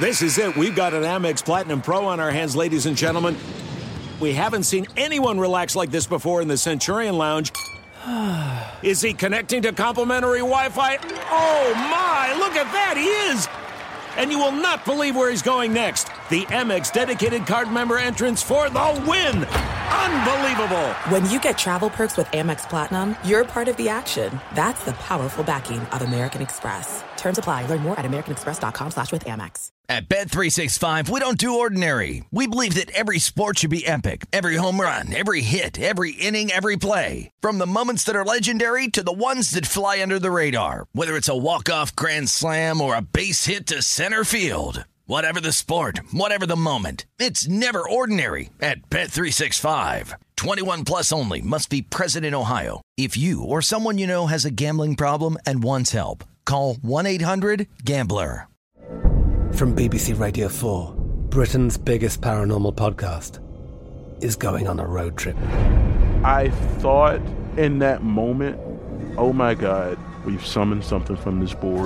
This is it. We've got an Amex Platinum Pro on our hands, ladies and gentlemen. We haven't seen anyone relax like this before in the Centurion Lounge. Is he connecting to complimentary Wi-Fi? Oh, my. Look at that. He is. And you will not believe where he's going next. The Amex dedicated card member entrance for the win. Unbelievable. When you get travel perks with Amex Platinum, you're part of the action. That's the powerful backing of American Express. Terms apply. Learn more at americanexpress.com/withAmex. At Bet365, we don't do ordinary. We believe that every sport should be epic. Every home run, every hit, every inning, every play. From the moments that are legendary to the ones that fly under the radar. Whether it's a walk-off grand slam or a base hit to center field. Whatever the sport, whatever the moment. It's never ordinary at Bet365. 21 plus only. Must be present in Ohio. If you or someone you know has a gambling problem and wants help, call 1-800-GAMBLER. From BBC Radio 4, Britain's biggest paranormal podcast is going on a road trip. I thought in that moment, oh my God, we've summoned something from this board.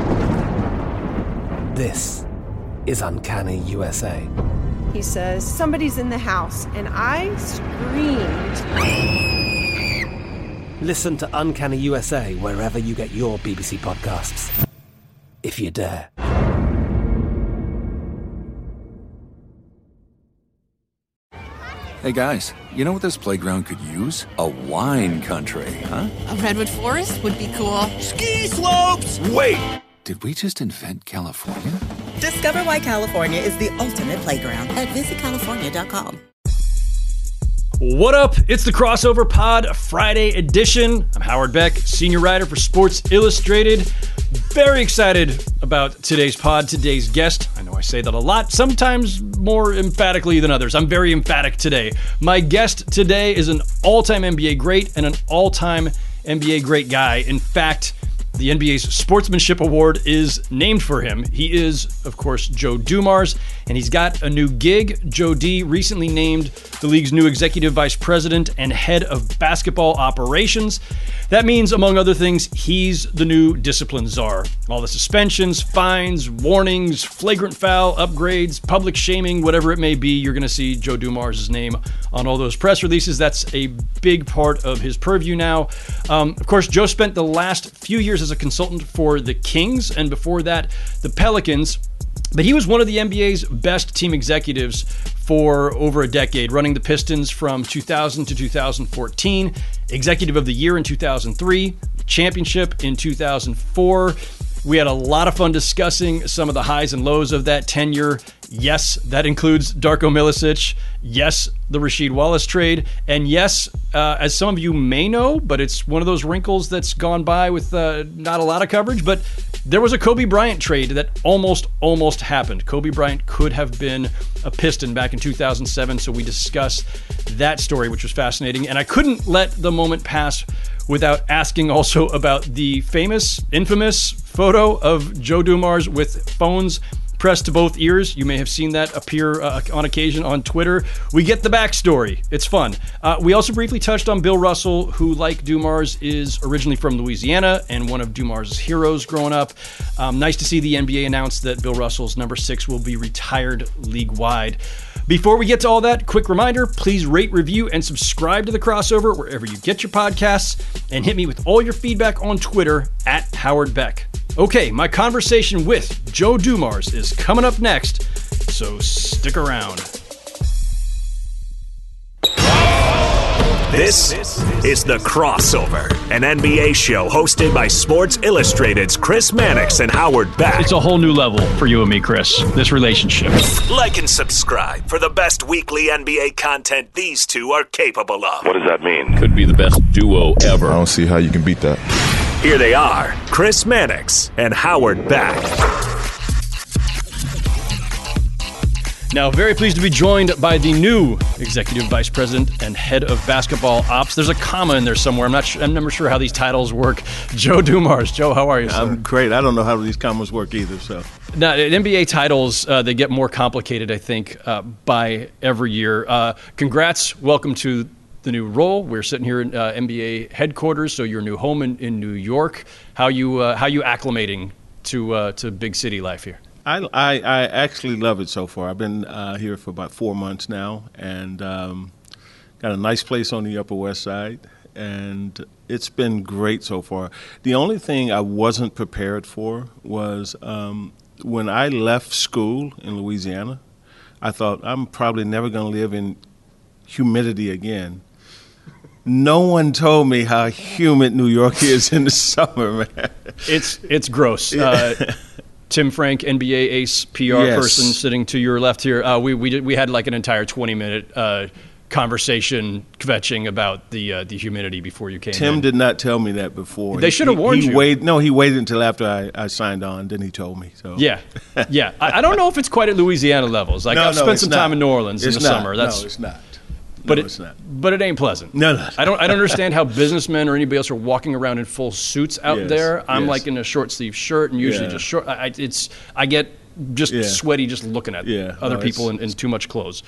This is Uncanny USA. He says, somebody's in the house, and I screamed. Listen to Uncanny USA wherever you get your BBC podcasts, if you dare. Hey guys, you know what this playground could use? A wine country, huh? A redwood forest would be cool. Ski slopes! Wait! Did we just invent California? Discover why California is the ultimate playground at visitcalifornia.com. What up? It's the Crossover Pod Friday edition. I'm Howard Beck, senior writer for Sports Illustrated. Very excited about today's pod, today's guest. I know I say that a lot, sometimes more emphatically than others. I'm very emphatic today. My guest today is an all-time NBA great and an all-time NBA great guy. In fact, the NBA's Sportsmanship Award is named for him. He is, of course, Joe Dumars, and he's got a new gig. Joe D recently named the league's new executive vice president and head of basketball operations. That means, among other things, he's the new discipline czar. All the suspensions, fines, warnings, flagrant foul, upgrades, public shaming, whatever it may be, you're going to see Joe Dumars' name on all those press releases. That's a big part of his purview now. Of course, Joe spent the last few years as a consultant for the Kings, and before that, the Pelicans. But he was one of the NBA's best team executives for over a decade, running the Pistons from 2000 to 2014, Executive of the Year in 2003, championship in 2004. We had a lot of fun discussing some of the highs and lows of that tenure. Yes, that includes Darko Milicic. Yes, the Rasheed Wallace trade. And yes, as some of you may know, but it's one of those wrinkles that's gone by with not a lot of coverage, but there was a Kobe Bryant trade that almost happened. Kobe Bryant could have been a Piston back in 2007, so we discussed that story, which was fascinating. And I couldn't let the moment pass without asking also about the infamous photo of Joe Dumars with phones pressed to both ears. You may have seen that appear on occasion on Twitter. We get the backstory. It's fun. We also briefly touched on Bill Russell, who, like Dumars, is originally from Louisiana and one of Dumars' heroes growing up. Nice to see the NBA announce that Bill Russell's number 6 will be retired league-wide. Before we get to all that, quick reminder, please rate, review, and subscribe to The Crossover wherever you get your podcasts, and hit me with all your feedback on Twitter at Howard Beck. Okay, my conversation with Joe Dumars is coming up next, so stick around. This is The Crossover, an NBA show hosted by Sports Illustrated's Chris Mannix and Howard Beck. It's a whole new level for you and me, Chris, this relationship. Like and subscribe for the best weekly NBA content these two are capable of. What does that mean? Could be the best duo ever. I don't see how you can beat that. Here they are, Chris Mannix and Howard Beck. Now, very pleased to be joined by the new Executive Vice President and Head of Basketball Ops. There's a comma in there somewhere. I'm never sure how these titles work. Joe Dumars. Joe, how are you, sir? I'm great. I don't know how these commas work either. So, now, NBA titles, they get more complicated, I think, by every year. Congrats. Welcome to the new role. We're sitting here in NBA headquarters, so your new home in New York. How you acclimating to big city life here? I actually love it so far. I've been here for about 4 months now, and got a nice place on the Upper West Side, and it's been great so far. The only thing I wasn't prepared for was when I left school in Louisiana, I thought I'm probably never going to live in humidity again. No one told me how humid New York is in the summer, man. It's gross. Tim Frank, NBA ace, PR person sitting to your left here. We had like an entire 20-minute conversation kvetching about the humidity before you came in. Tim did not tell me that before. They should have warned you. He waited until after I signed on, then he told me. So. Yeah. I don't know if it's quite at Louisiana levels. I've spent some time in New Orleans in the summer. No, it's not. But it ain't pleasant. No. I don't understand how businessmen or anybody else are walking around in full suits out there. I'm like in a short sleeve shirt and usually just short. I get just sweaty just looking at other people in too much clothes.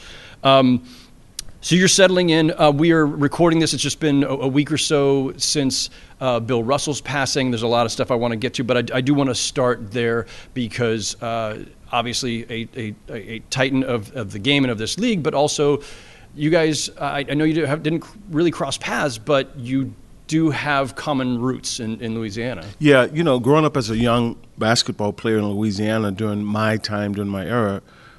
So you're settling in. We are recording this. It's just been a week or so since Bill Russell's passing. There's a lot of stuff I want to get to, but I do want to start there because obviously a titan of the game and of this league, but also you guys, I know you didn't really cross paths, but you do have common roots in Louisiana. Yeah, growing up as a young basketball player in Louisiana during my era,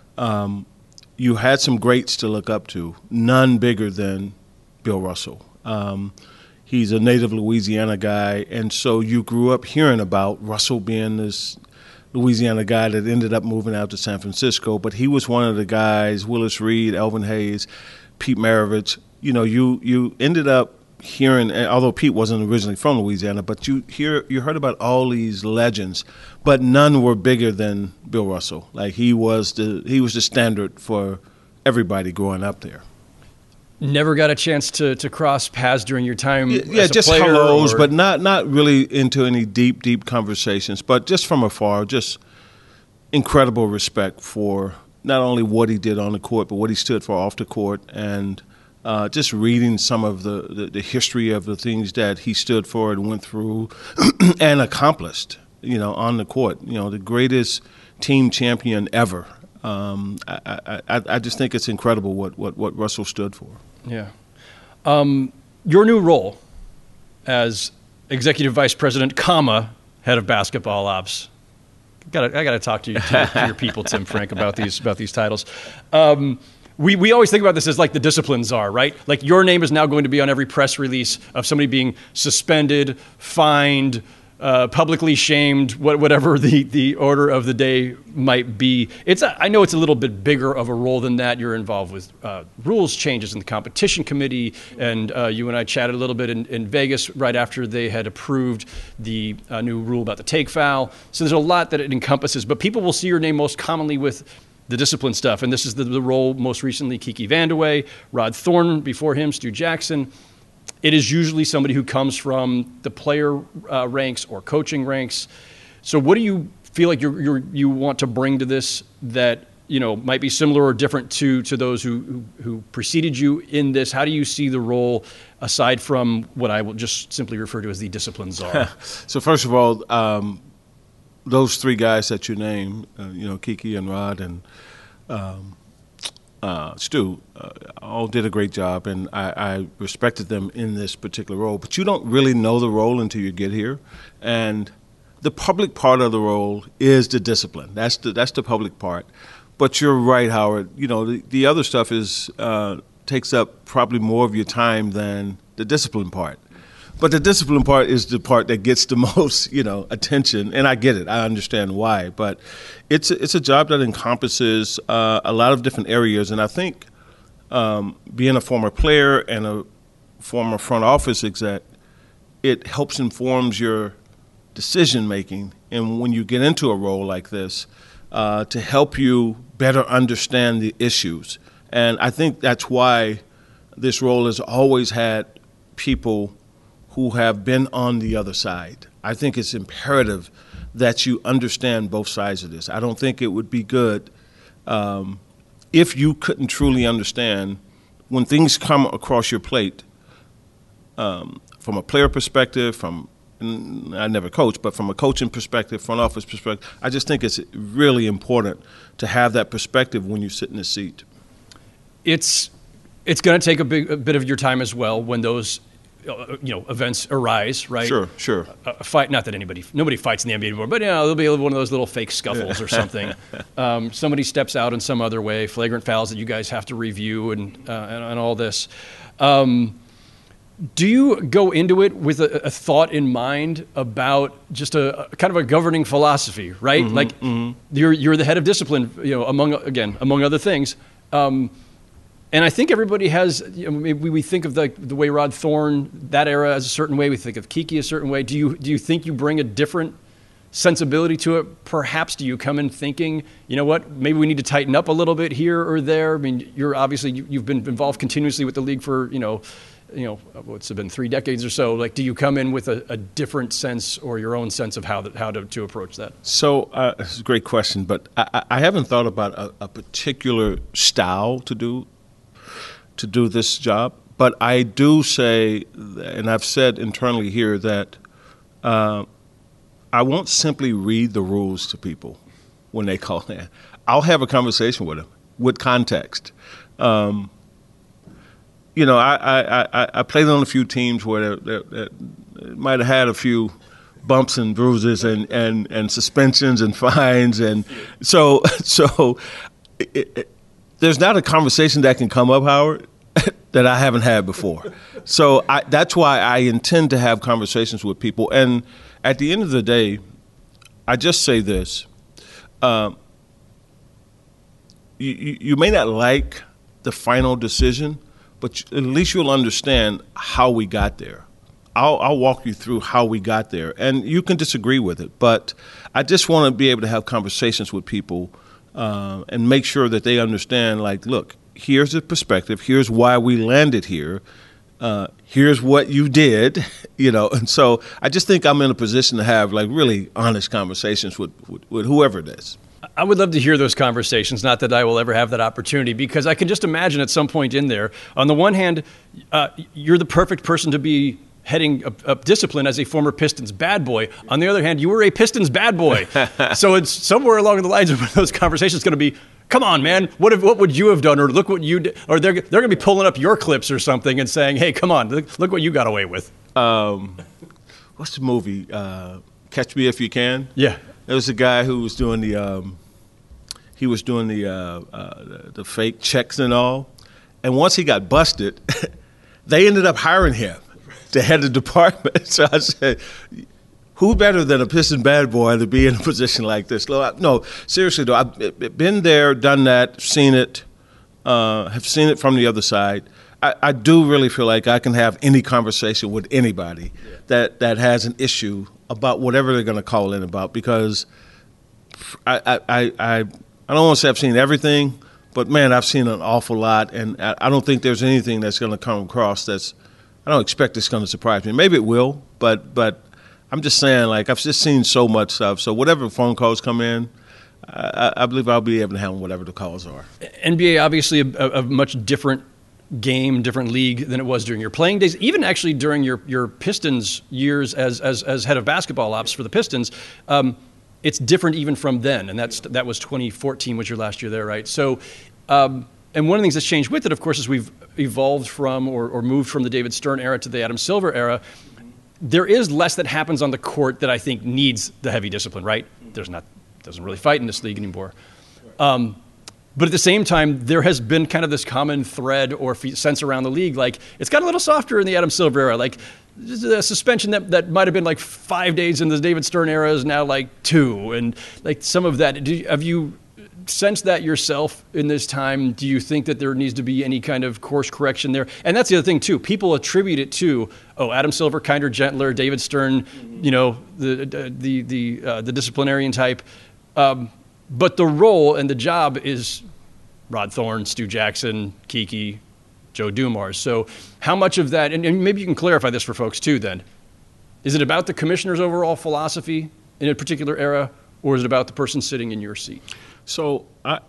you had some greats to look up to, none bigger than Bill Russell. He's a native Louisiana guy, and so you grew up hearing about Russell being this Louisiana guy that ended up moving out to San Francisco, but he was one of the guys, Willis Reed, Elvin Hayes, Pete Maravich. You ended up hearing, although Pete wasn't originally from Louisiana, but you heard about all these legends, but none were bigger than Bill Russell. Like he was the standard for everybody growing up there. Never got a chance to cross paths during your time as a just player, hellos, but not really into any deep conversations, but just from afar, just incredible respect for not only what he did on the court, but what he stood for off the court, and just reading some of the history of the things that he stood for and went through and accomplished, on the court. The greatest team champion ever. I just think it's incredible what Russell stood for. Yeah. Your new role as executive vice president, head of basketball ops. I got to talk to your people, Tim Frank, about these titles. We always think about this as like the discipline czar, right? Like your name is now going to be on every press release of somebody being suspended, fined, publicly shamed, whatever the order of the day might be. I know it's a little bit bigger of a role than that. You're involved with rules changes in the competition committee, and you and I chatted a little bit in Vegas right after they had approved the new rule about the take foul. So there's a lot that it encompasses, but people will see your name most commonly with the discipline stuff, and this is the role most recently Kiki Vandeweghe, Rod Thornton before him, Stu Jackson. It is usually somebody who comes from the player ranks or coaching ranks. So what do you feel like you want to bring to this that might be similar or different to those who preceded you in this? How do you see the role aside from what I will just simply refer to as the discipline czar? So first of all, those three guys that you named, Kiki and Rod and Stu, all did a great job, and I respected them in this particular role. But you don't really know the role until you get here, and the public part of the role is the discipline. That's the public part. But you're right, Howard. The other stuff takes up probably more of your time than the discipline part. But the discipline part is the part that gets the most, attention, and I get it. I understand why, but it's a job that encompasses a lot of different areas, and I think being a former player and a former front office exec, it helps informs your decision making, and when you get into a role like this, to help you better understand the issues, and I think that's why this role has always had people who have been on the other side. I think it's imperative that you understand both sides of this. I don't think it would be good if you couldn't truly understand when things come across your plate from a player perspective, from and I never coached, but from a coaching perspective, front office perspective, I just think it's really important to have that perspective when you sit in the seat. It's going to take a bit of your time as well when those events arise, right? Sure. A fight, not that nobody fights in the NBA anymore, but there'll be one of those little fake scuffles or something. Somebody steps out in some other way, flagrant fouls that you guys have to review and all this. Do you go into it with a thought in mind about just a kind of a governing philosophy, right? You're the head of discipline, among other things. And I think everybody has, we think of the way Rod Thorne, that era, as a certain way. We think of Kiki a certain way. Do you think you bring a different sensibility to it? Perhaps do you come in thinking, you know what, maybe we need to tighten up a little bit here or there? I mean, you've been involved continuously with the league for, what's it been, 3 decades or so. Like, do you come in with a different sense or your own sense of how to approach that? So it's a great question, but I haven't thought about a particular style to do this job, but I do say, and I've said internally here, that I won't simply read the rules to people when they call in. I'll have a conversation with them with context. I played on a few teams where they might have had a few bumps and bruises and suspensions and fines, and so there's not a conversation that can come up, Howard, that I haven't had before. So that's why I intend to have conversations with people. And at the end of the day, I just say this. You may not like the final decision, but at least you'll understand how we got there. I'll walk you through how we got there. And you can disagree with it, but I just want to be able to have conversations with people and make sure that they understand, like, look, here's the perspective. Here's why we landed here. Here's what you did, And so I just think I'm in a position to have, like, really honest conversations with whoever it is. I would love to hear those conversations, not that I will ever have that opportunity, because I can just imagine at some point in there, on the one hand, you're the perfect person to be heading up discipline as a former Pistons bad boy. On the other hand, you were a Pistons bad boy. So it's somewhere along the lines of those conversations going to be, come on, man, what would you have done? Or look what you did. Or they're going to be pulling up your clips or something and saying, hey, come on, look what you got away with. What's the movie? Catch Me If You Can? Yeah. There was a guy who was doing the fake checks and all. And once he got busted, they ended up hiring him to head the department. So I said, who better than a Piston bad boy to be in a position like this? No, seriously, though, I've been there, done that, seen it, have seen it from the other side. I do really feel like I can have any conversation with anybody that has an issue about whatever they're going to call in about, because I don't want to say I've seen everything, but, man, I've seen an awful lot, and I don't think there's anything that's going to come across I don't expect it's going to surprise me. Maybe it will, but I'm just saying, like, I've just seen so much stuff. So whatever phone calls come in, I believe I'll be able to handle whatever the calls are. NBA, obviously, a much different game, different league than it was during your playing days, even actually during your Pistons years as head of basketball ops for the Pistons. It's different even from then, and that was 2014 was your last year there, right? So, and one of the things that's changed with it, of course, is we've evolved from or moved from the David Stern era to the Adam Silver era. There is less that happens on the court that I think needs the heavy discipline, right? Doesn't really fight in this league anymore. But at the same time, there has been kind of this common thread or sense around the league, like it's got a little softer in the Adam Silver era. Like a suspension that might have been like 5 days in the David Stern era is now like 2. And like some of that, have you sensed that yourself in this time? Do you think that there needs to be any kind of course correction there? And that's the other thing too. People attribute it to, Adam Silver, kinder, gentler, David Stern, the disciplinarian type. But the role and the job is Rod Thorne, Stu Jackson, Kiki, Joe Dumars. So how much of that, and maybe you can clarify this for folks too then, is it about the commissioner's overall philosophy in a particular era, or is it about the person sitting in your seat? So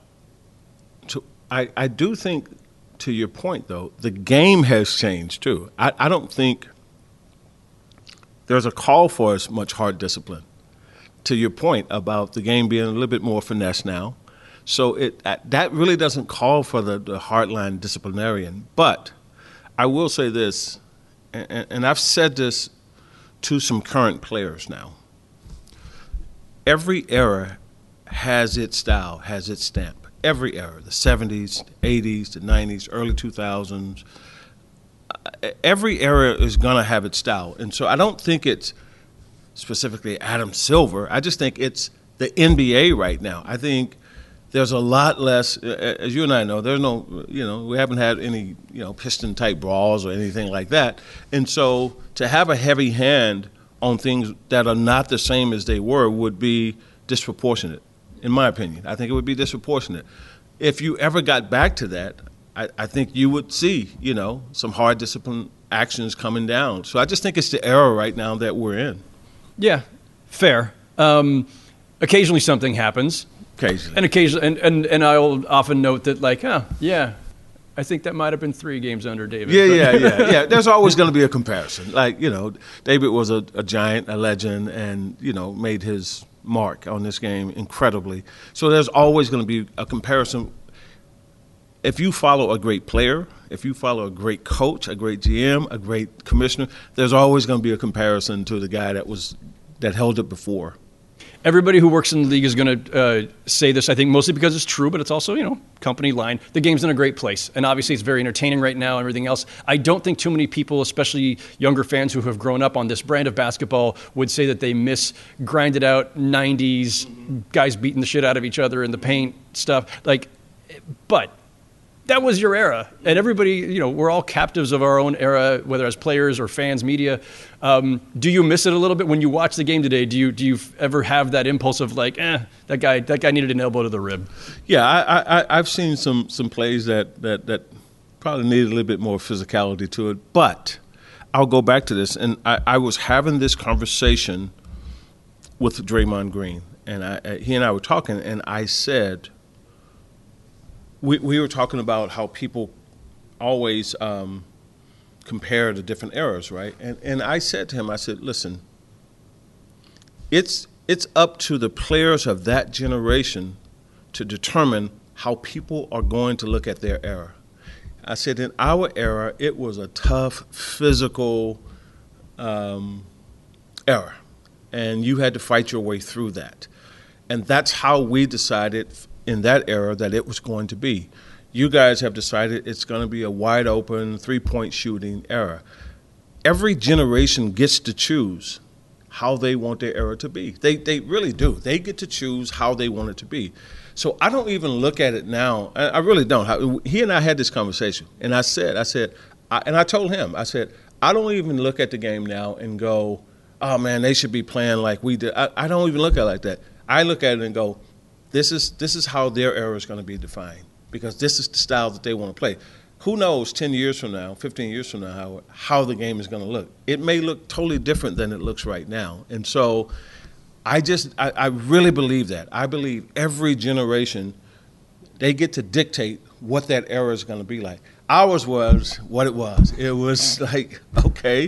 I do think, to your point, though, the game has changed too. I don't think there's a call for as much hard discipline. To your point about the game being a little bit more finesse now. So that really doesn't call for the hardline disciplinarian. But I will say this, and I've said this to some current players now. Every era has its style, has its stamp. Every era, the 70s, the 80s, the 90s, early 2000s. Every era is going to have its style. And so I don't think it's specifically Adam Silver. I just think it's the NBA right now. I think there's a lot less, as you and I know, there's no, we haven't had any, Piston-type brawls or anything like that. And so to have a heavy hand on things that are not the same as they were would be disproportionate, in my opinion. I think it would be disproportionate. If you ever got back to that, I think you would see, some hard discipline actions coming down. So I just think it's the era right now that we're in. Yeah, fair. Occasionally something happens. Occasionally. And I'll often note that, I think that might have been 3 games under David. Yeah. There's always going to be a comparison. David was a giant, a legend, and, made his mark on this game incredibly. So there's always going to be a comparison. If you follow a great player, if you follow a great coach, a great GM, a great commissioner, there's always going to be a comparison to the guy that held it before. Everybody who works in the league is going to say this, I think, mostly because it's true, but it's also, company line. The game's in a great place, and obviously it's very entertaining right now and everything else. I don't think too many people, especially younger fans who have grown up on this brand of basketball, would say that they miss grinded-out 90s, guys beating the shit out of each other in the paint stuff. But that was your era, and everybody, we're all captives of our own era, whether as players or fans, media. Do you miss it a little bit when you watch the game today? Do you ever have that impulse of that guy needed an elbow to the rib? Yeah, I've seen some plays that probably needed a little bit more physicality to it, but I'll go back to this, and I was having this conversation with Draymond Green, and he and I were talking, and I said, we were talking about how people always compare the different eras, right? And I said to him, listen, it's up to the players of that generation to determine how people are going to look at their era. I said, in our era, it was a tough, physical era, and you had to fight your way through that. And that's how we decided in that era that it was going to be. You guys have decided it's going to be a wide open 3-point shooting era. Every generation gets to choose how they want their era to be. They really do. They get to choose how they want it to be. So I don't even look at it now. I really don't. He and I had this conversation, and I told him, I don't even look at the game now and go, oh man, they should be playing like we did. I don't even look at it like that. I look at it and go, This is how their era is going to be defined, because this is the style that they want to play. Who knows 10 years from now, 15 years from now, how the game is going to look. It may look totally different than it looks right now. And so I really believe that. I believe every generation, they get to dictate what that era is going to be like. Ours was what it was. It was like, okay,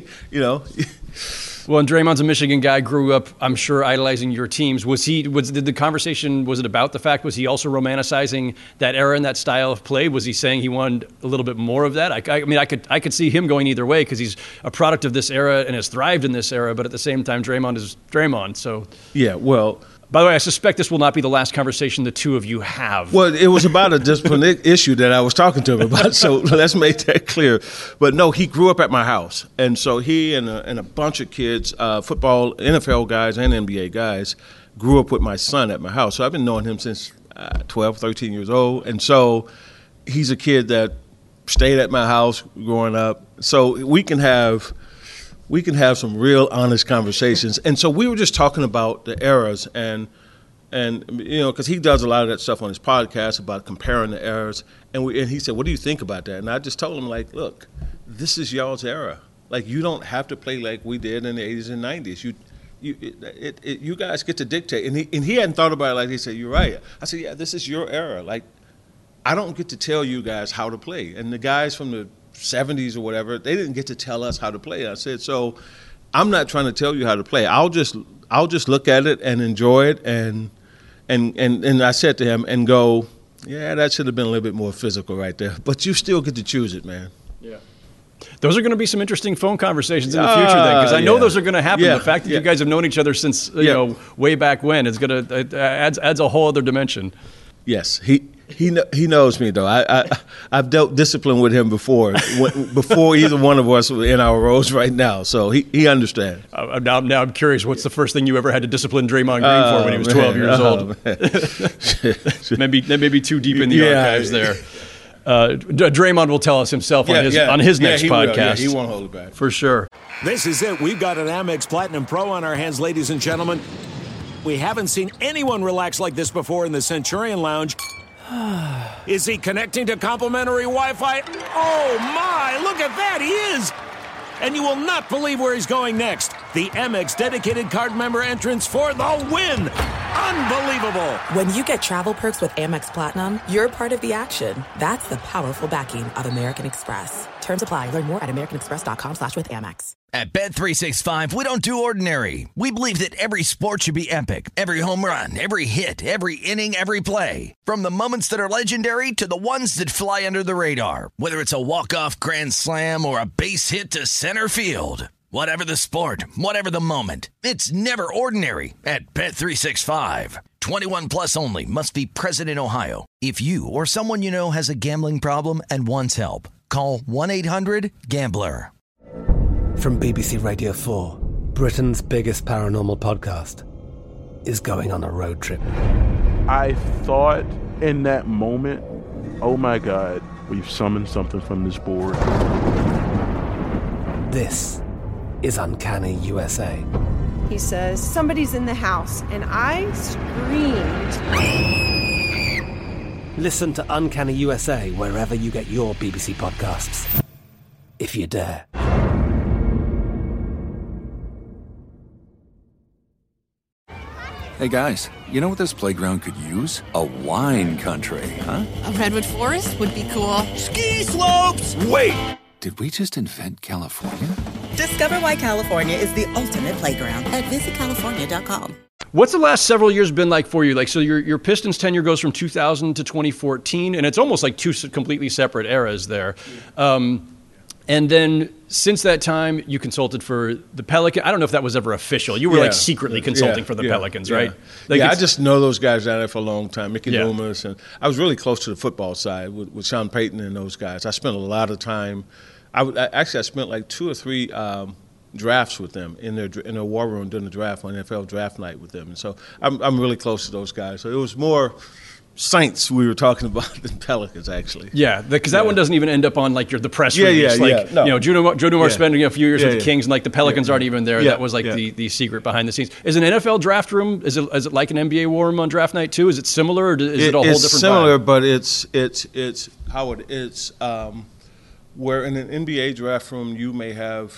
Well, and Draymond's a Michigan guy, grew up, I'm sure, idolizing your teams. Did the conversation, was it about the fact, was he also romanticizing that era and that style of play? Was he saying he wanted a little bit more of that? I could see him going either way, because he's a product of this era and has thrived in this era, but at the same time, Draymond is Draymond. So yeah, well, by the way, I suspect this will not be the last conversation the two of you have. Well, it was about a discipline issue that I was talking to him about, so let's make that clear. But no, he grew up at my house, and so he and a bunch of kids, football, NFL guys and NBA guys, grew up with my son at my house. So I've been knowing him since 12, 13 years old, and so he's a kid that stayed at my house growing up. So we can have some real honest conversations. And so we were just talking about the eras and because he does a lot of that stuff on his podcast about comparing the eras. And he said, what do you think about that? And I just told him, look, this is y'all's era. You don't have to play like we did in the 80s and 90s. You guys get to dictate. And he hadn't thought about it like he said, you're right. I said, yeah, this is your era. I don't get to tell you guys how to play. And the guys from the 70s or whatever, they didn't get to tell us how to play. I said, so I'm not trying to tell you how to play. I'll just look at it and enjoy it, and I said to him and go, yeah, that should have been a little bit more physical right there. But you still get to choose it, man. Yeah. Those are going to be some interesting phone conversations in the future, then, because I know those are going to happen. The fact that you guys have known each other since you know way back when is going to adds a whole other dimension. Yes, he knows me though. I've dealt discipline with him before either one of us were in our roles right now, so he understands. Now I'm curious. What's the first thing you ever had to discipline Draymond Green for when he was 12 years old? That may be too deep in the archives there. Draymond will tell us himself on his next podcast. He won't hold it back. For sure. This is it. We've got an Amex Platinum Pro on our hands, ladies and gentlemen. We haven't seen anyone relax like this before in the Centurion Lounge. Is he connecting to complimentary Wi-Fi? Oh, my! Look at that! He is! And you will not believe where he's going next. The Amex dedicated card member entrance for the win! Unbelievable! When you get travel perks with Amex Platinum, you're part of the action. That's the powerful backing of American Express. Terms apply. Learn more at americanexpress.com/withAmex. At Bet365, we don't do ordinary. We believe that every sport should be epic. Every home run, every hit, every inning, every play. From the moments that are legendary to the ones that fly under the radar. Whether it's a walk-off grand slam or a base hit to center field. Whatever the sport, whatever the moment. It's never ordinary at Bet365. 21 plus only. Must be present in Ohio. If you or someone you know has a gambling problem and wants help, call 1-800-GAMBLER. From BBC Radio 4, Britain's biggest paranormal podcast is going on a road trip. I thought in that moment, oh my God, we've summoned something from this board. This is Uncanny USA. He says, somebody's in the house, and I screamed. Listen to Uncanny USA wherever you get your BBC podcasts, if you dare. Hey guys, you know what this playground could use? A wine country, huh? A redwood forest would be cool. Ski slopes! Wait! Did we just invent California? Discover why California is the ultimate playground at visitcalifornia.com. What's the last several years been like for you? Like, so your Pistons tenure goes from 2000 to 2014, and it's almost like two completely separate eras there. And then since that time, you consulted for the Pelicans. I don't know if that was ever official. You were like secretly consulting for the Pelicans, right? Like I just know those guys down there for a long time, Mickey Loomis. And I was really close to the football side with Sean Payton and those guys. I spent a lot of time. I spent like 2 or 3 drafts with them in their war room during the draft on NFL draft night with them. And so I'm really close to those guys. So it was more Saints we were talking about than Pelicans, actually. Yeah, because that one doesn't even end up on like the press release. No. You know, Joe Dumars spending a few years with the Kings, and like the Pelicans aren't even there. That was like the secret behind the scenes. Is an NFL draft room? Is it like an NBA war room on draft night too? Is it similar, or is it a whole different? It's similar, vibe? but it's Howard. It's where in an NBA draft room you may have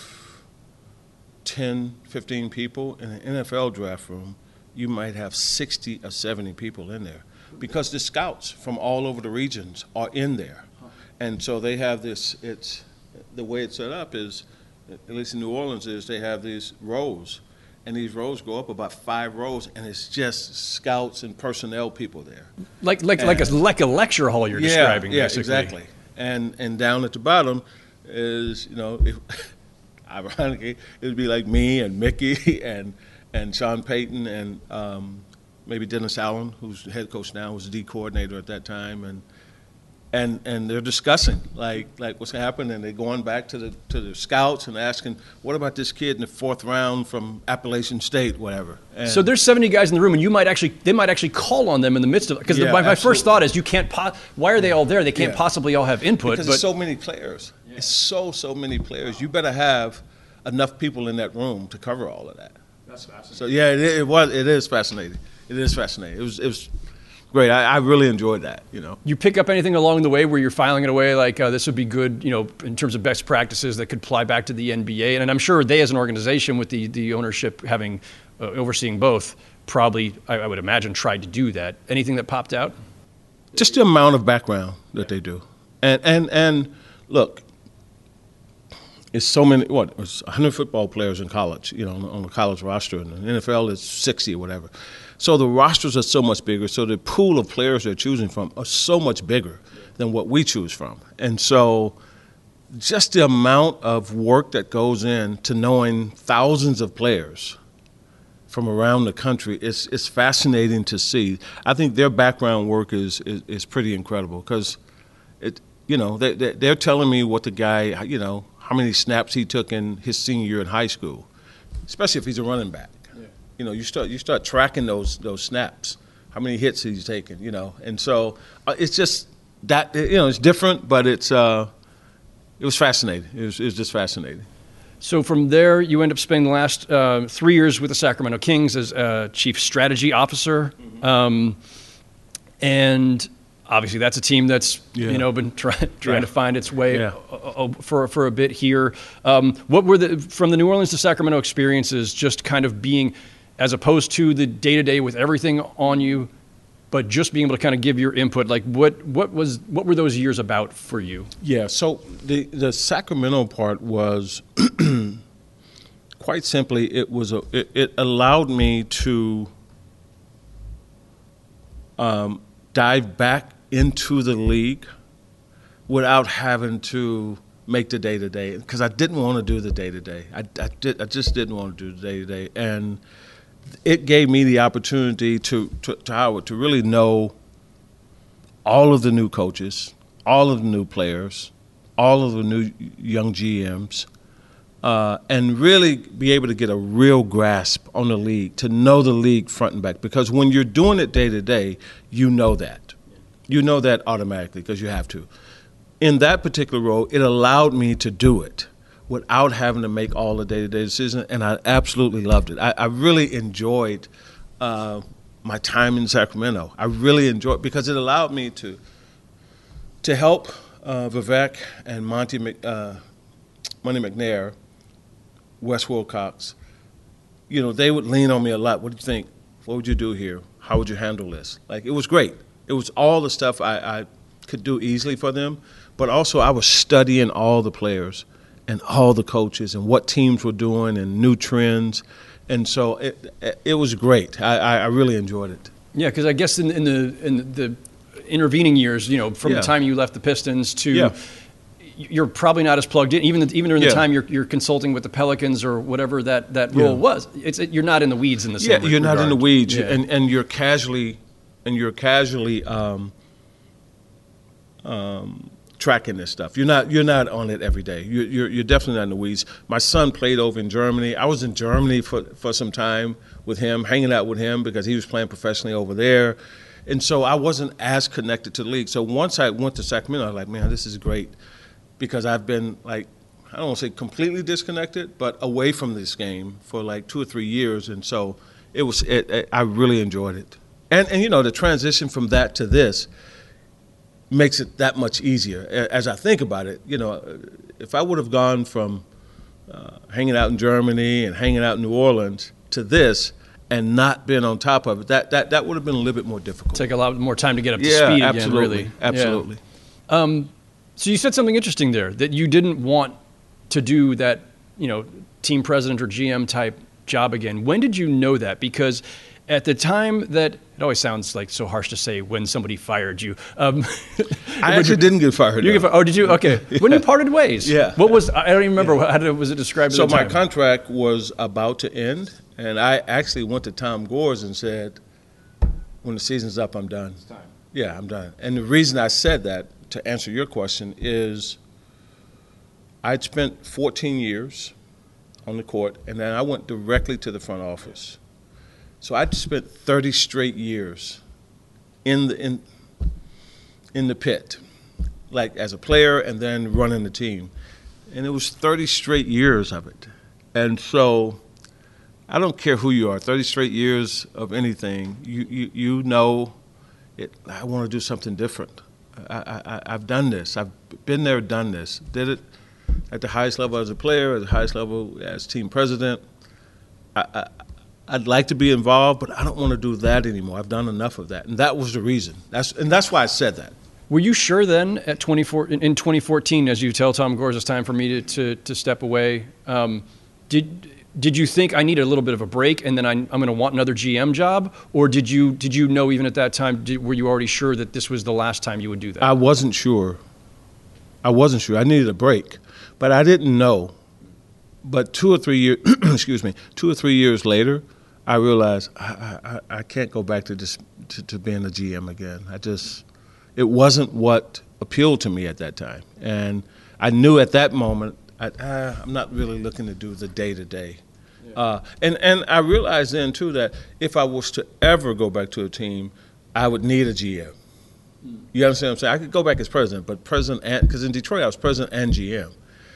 10, 15 people. In an NFL draft room, you might have 60 or 70 people in there. Because the scouts from all over the regions are in there. And so they have this, the way it's set up is, at least in New Orleans, is they have these rows. And these rows go up about 5 rows, and it's just scouts and personnel people there. Like a lecture hall you're describing, basically. Yeah, exactly. And down at the bottom is, ironically, it would be like me and Mickey and Sean Payton and maybe Dennis Allen, who's the head coach now, was the D coordinator at that time, and they're discussing like what's happened, and they're going back to the scouts and asking, what about this kid in the 4th round from Appalachian State, whatever. And so there's 70 guys in the room, and they might actually call on them in the midst of it. Because my first thought is, you can't. Why are they all there? They can't possibly all have input. Because there's so many players. Yeah. It's so many players. You better have enough people in that room to cover all of that. That's fascinating. So it is fascinating. It is fascinating. It was great. I really enjoyed that. You pick up anything along the way where you're filing it away, like this would be good, in terms of best practices that could apply back to the NBA. And I'm sure they, as an organization, with the ownership having overseeing both, probably I would imagine tried to do that. Anything that popped out? Just the amount of background that they do, and look, it's so many. It's 100 football players in college, on the college roster, and the NFL is 60 or whatever. So the rosters are so much bigger. So the pool of players they're choosing from are so much bigger than what we choose from, and so. Just the amount of work that goes into knowing thousands of players from around the country is fascinating to see. I think their background work is pretty incredible because they're telling me what the guy, how many snaps he took in his senior year in high school, especially if he's a running back. Yeah. You start tracking those snaps, how many hits he's taken, and so it's just that it's different, but it was fascinating. It was just fascinating. So from there, you end up spending the last 3 years with the Sacramento Kings as chief strategy officer, and obviously that's a team that's been trying to find its way for a bit here. What were from the New Orleans to Sacramento experiences? Just kind of being, as opposed to the day-to-day with everything on you, but just being able to kind of give your input, like what were those years about for you? Yeah, so the Sacramento part was quite simply it allowed me to dive back into the league without having to make the day-to-day, because I didn't want to do the day-to-day. I just didn't want to do the day-to-day, and it gave me the opportunity to Howard, to really know all of the new coaches, all of the new players, all of the new young GMs, and really be able to get a real grasp on the league, to know the league front and back. Because when you're doing it day to day, you know that. You know that automatically because you have to. In that particular role, it allowed me to do it without having to make all the day-to-day decisions, and I absolutely loved it. I really enjoyed my time in Sacramento. I really enjoyed, because it allowed me to help Vivek and Monty McNair, Wes Wilcox. They would lean on me a lot. What do you think? What would you do here? How would you handle this? Like, it was great. It was all the stuff I could do easily for them, but also I was studying all the players and all the coaches and what teams were doing and new trends. And so it was great. I really enjoyed it. Yeah, because I guess in the intervening years, from the time you left the Pistons to you're probably not as plugged in, even during the time you're consulting with the Pelicans or whatever that role was. You're not in the weeds in the same you're regard. Not in the weeds, and you're casually tracking this stuff. You're not on it every day. You're definitely not in the weeds. My son played over in Germany. I was in Germany for some time with him, hanging out with him because he was playing professionally over there. And so I wasn't as connected to the league. So once I went to Sacramento, I was like, man, this is great, because I've been, like, I don't want to say completely disconnected, but away from this game for like 2 or 3 years. And so I really enjoyed it. And the transition from that to this makes it that much easier. As I think about it, if I would have gone from hanging out in Germany and hanging out in New Orleans to this and not been on top of it, that would have been a little bit more difficult. Take a lot more time to get up to speed again, really. Absolutely. Yeah. So you said something interesting there, that you didn't want to do that, team president or GM type job again. When did you know that? Because at the time that, it always sounds like so harsh to say when somebody fired you. I actually didn't get fired. Oh, did you? Okay. When you parted ways. Yeah. What was, I don't even remember, how was it described so at the time? My contract was about to end, and I actually went to Tom Gores and said, when the season's up, I'm done. It's time. Yeah, I'm done. And the reason I said that, to answer your question, is I'd spent 14 years on the court, and then I went directly to the front office. So I'd spent 30 straight years in the pit, like as a player and then running the team. And it was 30 straight years of it. And so I don't care who you are, 30 straight years of anything, you know it. I want to do something different. I've done this. I've been there, done this. Did it at the highest level as a player, at the highest level as team president. I'd like to be involved, but I don't want to do that anymore. I've done enough of that, and that was the reason. That's why I said that. Were you sure then in 2014, as you tell Tom Gores, it's time for me to step away? Did you think I need a little bit of a break and then I'm going to want another GM job? Or did you know even at that time, were you already sure that this was the last time you would do that? I wasn't sure. I needed a break, but I didn't know. But 2 or 3 years, 2 or 3 years later, I realized I can't go back to being a GM again. It wasn't what appealed to me at that time. And I knew at that moment, I'm not really looking to do the day-to-day. And I realized then, too, that if I was to ever go back to a team, I would need a GM. You understand what I'm saying? I could go back as president, but because in Detroit I was president and GM.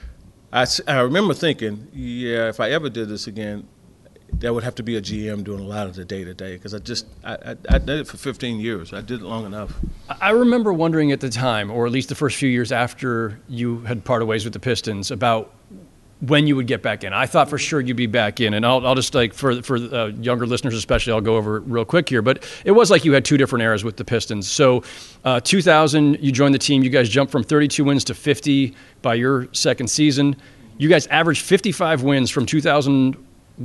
I remember thinking, if I ever did this again, there would have to be a GM doing a lot of the day-to-day, because I did it for 15 years. I did it long enough. I remember wondering at the time, or at least the first few years after you had parted ways with the Pistons, about when you would get back in. I thought for sure you'd be back in, and I'll just, like, for younger listeners especially, I'll go over it real quick here, but it was like you had two different eras with the Pistons. So 2000, you joined the team. You guys jumped from 32 wins to 50 by your second season. You guys averaged 55 wins from 2001-2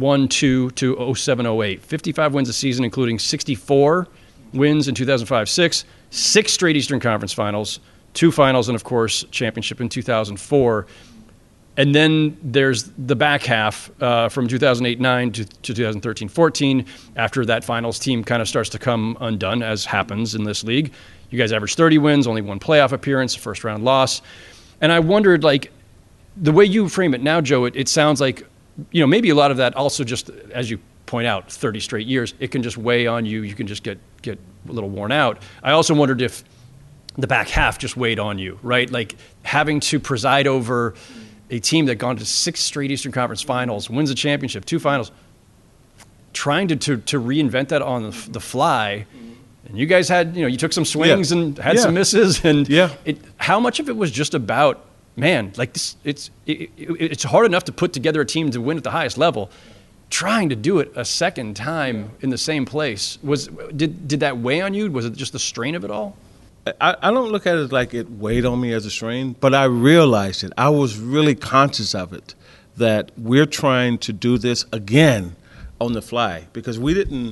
to 07-08. 55 wins a season, including 64 wins in 2005-06, 6 straight Eastern Conference Finals, 2 finals, and, of course, championship in 2004. And then there's the back half from 2008-9 to 2013-14. After that finals team kind of starts to come undone, as happens in this league. You guys averaged 30 wins, only 1 playoff appearance, first-round loss. And I wondered, like, the way you frame it now, Joe, it sounds like, maybe a lot of that also just, as you point out, 30 straight years, it can just weigh on you. You can just get a little worn out. I also wondered if the back half just weighed on you, right? Like, having to preside over a team that gone to 6 straight Eastern Conference Finals, wins a championship, 2 finals, trying to reinvent that on the fly. And you guys had, you took some swings and had some misses. And how much of it was just about, man, like this, it's hard enough to put together a team to win at the highest level. Trying to do it a second time in the same place, did that weigh on you? Was it just the strain of it all? I don't look at it like it weighed on me as a strain, but I realized it. I was really conscious of it, that we're trying to do this again on the fly, because we didn't,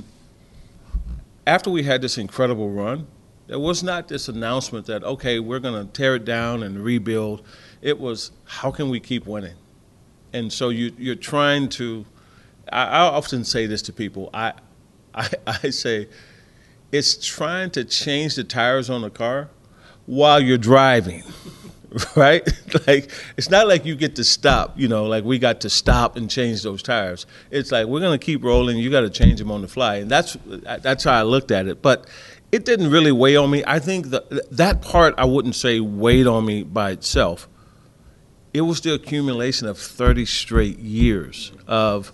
after we had this incredible run, there was not this announcement that, okay, we're going to tear it down and rebuild. It was, how can we keep winning? And so you're trying to, I often say this to people, I say, it's trying to change the tires on the car while you're driving, right? Like, it's not like you get to stop, like we got to stop and change those tires. It's like, we're going to keep rolling. You got to change them on the fly. And that's how I looked at it. But it didn't really weigh on me. I think that part I wouldn't say weighed on me by itself. It was the accumulation of 30 straight years of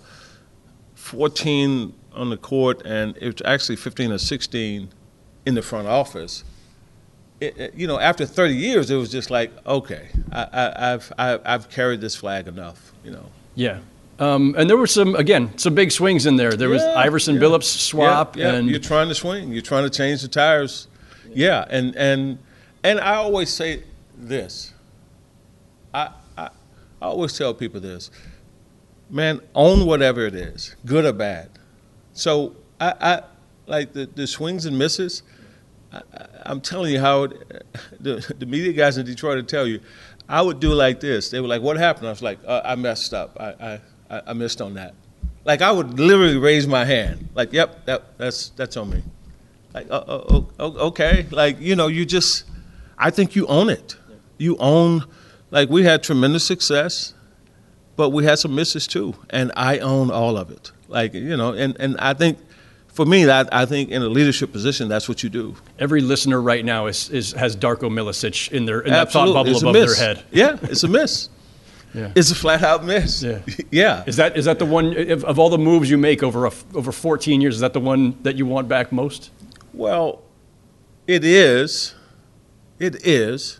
14 on the court, and it was actually 15 or 16 in the front office. After 30 years, it was just like, okay, I've carried this flag enough, Yeah. And there were some big swings in there. There was Iverson Billups swap. Yeah. And you're trying to swing. You're trying to change the tires. Yeah. And I always say this. I always tell people this. Man, own whatever it is, good or bad. So I like the swings and misses. I'm telling you how the media guys in Detroit will tell you. I would do like this. They were like, "What happened?" I was like, "I messed up. I missed on that." Like, I would literally raise my hand. Like, "Yep, that's on me." Like, okay. Like, you just, I think you own it. You own. Like, we had tremendous success, but we had some misses too, and I own all of it. Like, and I think, for me, I think in a leadership position, that's what you do. Every listener right now has Darko Milicic in that thought bubble above their head. Yeah, it's a miss. Yeah. It's a flat out miss. Yeah. Yeah. Is that the one of all the moves you make over 14 years? Is that the one that you want back most? Well, it is. It is.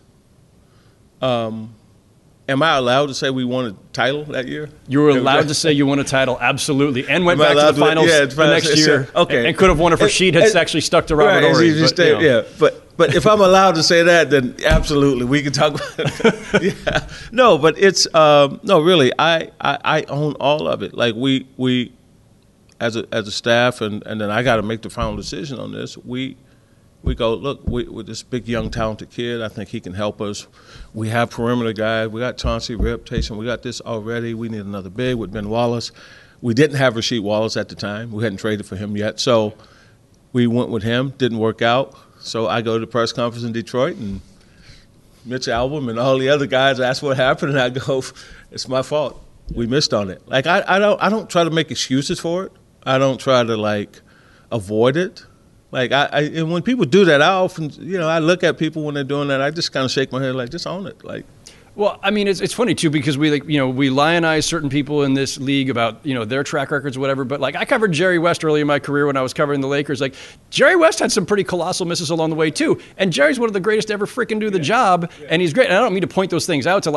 Am I allowed to say we won a title that year? You were allowed to say you won a title, absolutely, and went back to the finals the next year. Okay. And could have won if Rasheed had actually stuck to Robert Horry. But if I'm allowed to say that, then absolutely we can talk about it. Yeah. No, but it's no, really. I own all of it. Like we as a staff, and then I got to make the final decision on this. We go, look, with this big, young, talented kid, I think he can help us. We have perimeter guys. We got Chauncey, Rip, Taysom. We got this already. We need another big with Ben Wallace. We didn't have Rasheed Wallace at the time. We hadn't traded for him yet. So we went with him. Didn't work out. So I go to the press conference in Detroit, and Mitch Albom and all the other guys ask what happened, and I go, it's my fault. We missed on it. Like, I don't try to make excuses for it. I don't try to, avoid it. Like, and when people do that, I often, I look at people when they're doing that. I just kind of shake my head, just own it. Well, I mean, it's funny too because we lionize certain people in this league about their track records or whatever. But I covered Jerry West early in my career when I was covering the Lakers. Jerry West had some pretty colossal misses along the way too, and Jerry's one of the greatest to ever freaking do the job, and he's great. And I don't mean to point those things out to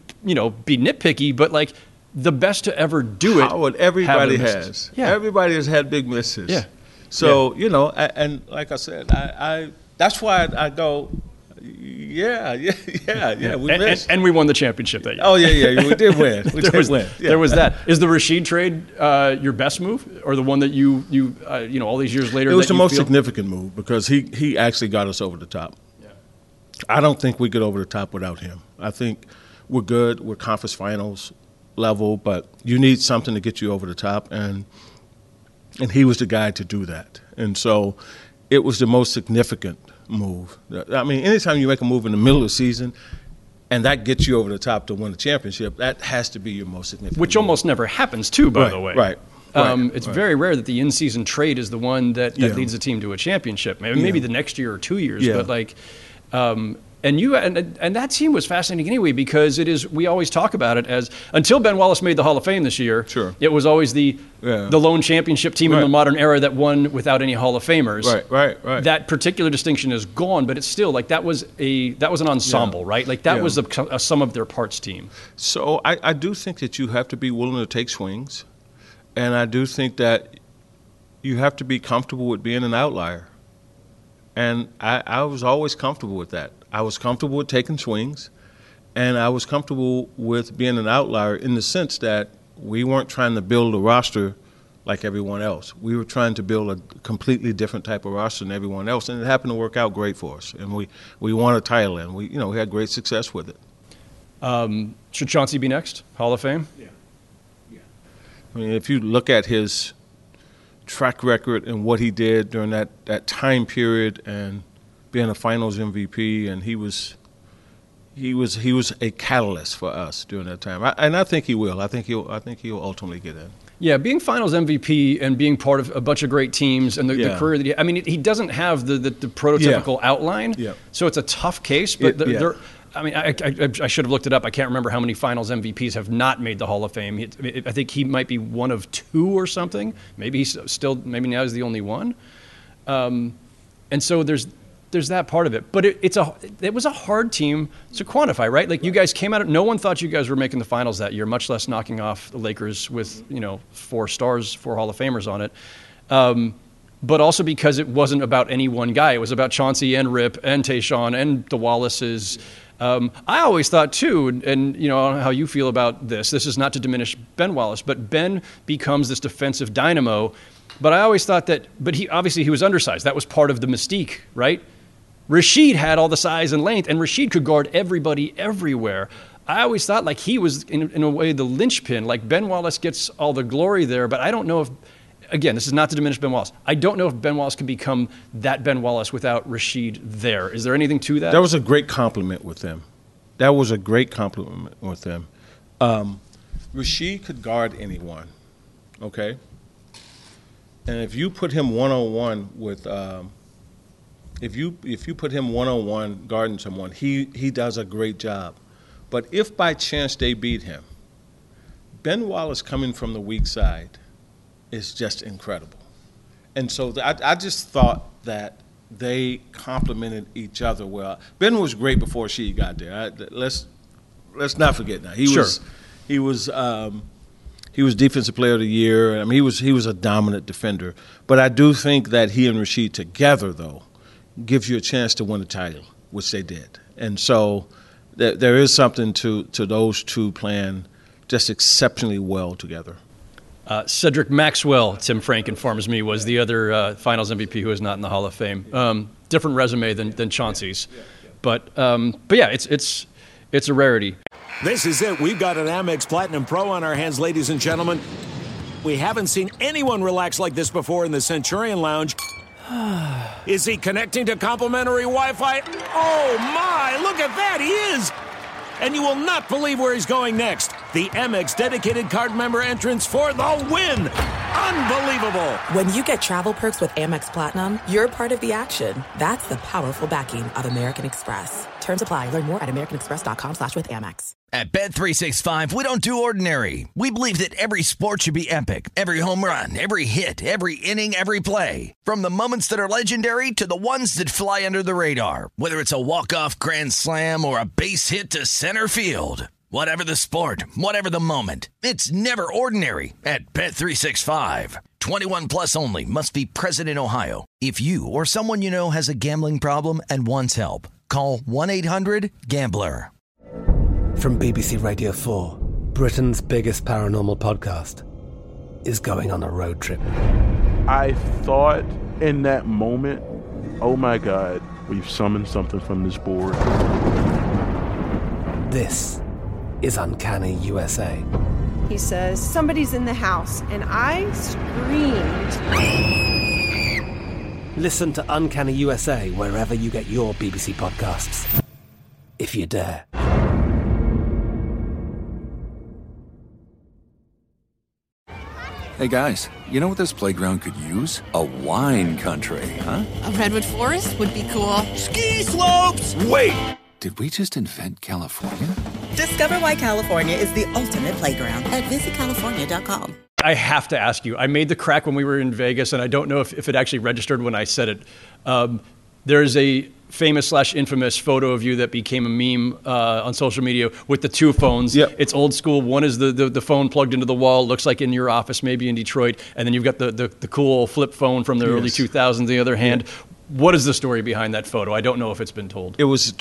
be nitpicky, but the best to ever do it. Howard, everybody has. Yeah. Everybody has had big misses. Yeah. So, and like I said, I that's why I go, yeah, we missed. And we won the championship that year. Oh, yeah, we did win. There was that. Is the Rasheed trade your best move, or the one that you all these years later? It was the most significant move because he actually got us over the top. Yeah. I don't think we get over the top without him. I think we're good. We're conference finals level, but you need something to get you over the top, and he was the guy to do that. And so it was the most significant move. I mean, anytime you make a move in the middle of the season and that gets you over the top to win a championship, that has to be your most significant Which move. Almost never happens, too, by the way. Right. It's very rare that the in-season trade is the one that leads the team to a championship. Maybe the next year or 2 years, but And that team was fascinating anyway because we always talk about it as until Ben Wallace made the Hall of Fame this year. Sure. It was always the lone championship team in the modern era that won without any Hall of Famers. Right. That particular distinction is gone, but it's still that was an ensemble, right? That was a sum of their parts team. So I do think that you have to be willing to take swings, and I do think that you have to be comfortable with being an outlier. And I was always comfortable with that. I was comfortable with taking swings, and I was comfortable with being an outlier in the sense that we weren't trying to build a roster like everyone else. We were trying to build a completely different type of roster than everyone else, and it happened to work out great for us. And we won a title, and we had great success with it. Should Chauncey be next? Hall of Fame? Yeah. I mean, if you look at his track record and what he did during that time period and being a Finals MVP, and he was a catalyst for us during that time. And I think he will. I think he'll ultimately get in. Yeah, being Finals MVP and being part of a bunch of great teams and the career that he doesn't have the prototypical outline. Yeah. So it's a tough case, but I should have looked it up. I can't remember how many Finals MVPs have not made the Hall of Fame. I think he might be one of two or something. Maybe maybe now he's the only one. And so there's that part of it. But it was a hard team to quantify, right? You guys came out. No one thought you guys were making the finals that year, much less knocking off the Lakers with 4 stars, 4 Hall of Famers on it. But also because it wasn't about any one guy. It was about Chauncey and Rip and Tayshaun and the Wallaces. I always thought, too, and I don't know how you feel about this. This is not to diminish Ben Wallace, but Ben becomes this defensive dynamo. But I always thought but he was undersized. That was part of the mystique, right? Rasheed had all the size and length, and Rasheed could guard everybody everywhere. I always thought he was, in a way, the linchpin. Ben Wallace gets all the glory there, but I don't know if, again, this is not to diminish Ben Wallace. I don't know if Ben Wallace can become that Ben Wallace without Rasheed there. Is there anything to that? That was a great compliment with them. Rasheed could guard anyone, okay? And if you put him one-on-one with if you put him one-on-one guarding someone, he does a great job. But if by chance they beat him, Ben Wallace coming from the weak side is just incredible. And so I just thought that they complemented each other well. Ben was great before she got there. Let's not forget that. He was Defensive Player of the Year. I mean, he was a dominant defender. But I do think that he and Rasheed together, though, gives you a chance to win a title, which they did. And so there is something to those two playing just exceptionally well together. Cedric Maxwell, Tim Frank informs me, was the other Finals MVP who is not in the Hall of Fame. Different resume than Chauncey's, but yeah, it's a rarity. This is it. We've got an Amex Platinum Pro on our hands, ladies and gentlemen. We haven't seen anyone relax like this before in the Centurion Lounge. Is he connecting to complimentary Wi-Fi? Oh my, look at that, he is! And you will not believe where he's going next. The Amex dedicated card member entrance for the win. Unbelievable. When you get travel perks with Amex Platinum, you're part of the action. That's the powerful backing of American Express. Terms apply. Learn more at americanexpress.com/withAmex. At Bet365, we don't do ordinary. We believe that every sport should be epic. Every home run, every hit, every inning, every play. From the moments that are legendary to the ones that fly under the radar. Whether it's a walk-off grand slam or a base hit to center field. Whatever the sport, whatever the moment. It's never ordinary at Bet365. 21 plus only. Must be present in Ohio. If you or someone you know has a gambling problem and wants help, call 1-800-GAMBLER. From BBC Radio 4, Britain's biggest paranormal podcast is going on a road trip. I thought in that moment, oh my God, we've summoned something from this board. This is Uncanny USA. He says, somebody's in the house, and I screamed. Listen to Uncanny USA wherever you get your BBC podcasts, if you dare. Hey guys, you know what this playground could use? A wine country, huh? A redwood forest would be cool. Ski slopes! Wait! Did we just invent California? Discover why California is the ultimate playground at visitcalifornia.com. I have to ask you, I made the crack when we were in Vegas, and I don't know if it actually registered when I said it. There's a famous/infamous photo of you that became a meme on social media with the two phones. Yep. It's old school. One is the phone plugged into the wall, looks like in your office, maybe in Detroit, and then you've got the cool flip phone from the early 2000s on the other hand. Yeah. What is the story behind that photo? I don't know if it's been told. It was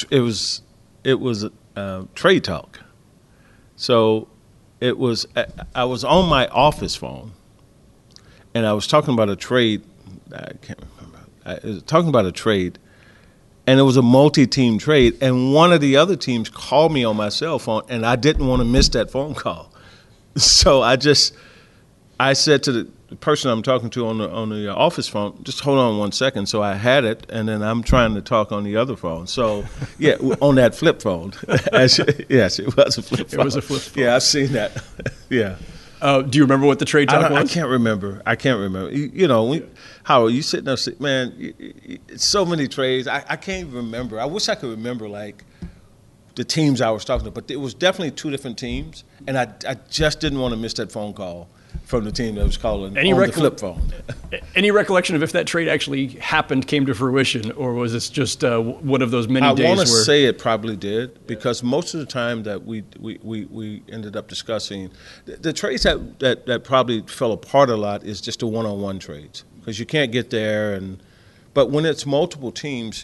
trade talk. So it was. I was on my office phone, and I was talking about a trade. I can't remember. I was talking about a trade, and it was a multi-team trade. And one of the other teams called me on my cell phone, and I didn't want to miss that phone call. So I said to the person I'm talking to on the office phone, just hold on 1 second. So I had it, and then I'm trying to talk on the other phone. So, yeah, on that flip phone. Yes, it was a flip phone. It was a flip phone. Yeah, I've seen that. Yeah. Do you remember what the trade talk was? I can't remember. You know, Howard, you sitting there, man, so many trades. I can't even remember. I wish I could remember, like, the teams I was talking to. But it was definitely two different teams, and I just didn't want to miss that phone call from the team that was calling on the flip phone. Any recollection of if that trade actually happened, came to fruition, or was this just one of those many days? I want to say it probably did, because most of the time that we ended up discussing the trades that probably fell apart a lot is just the one-on-one trades, because you can't get there. But when it's multiple teams,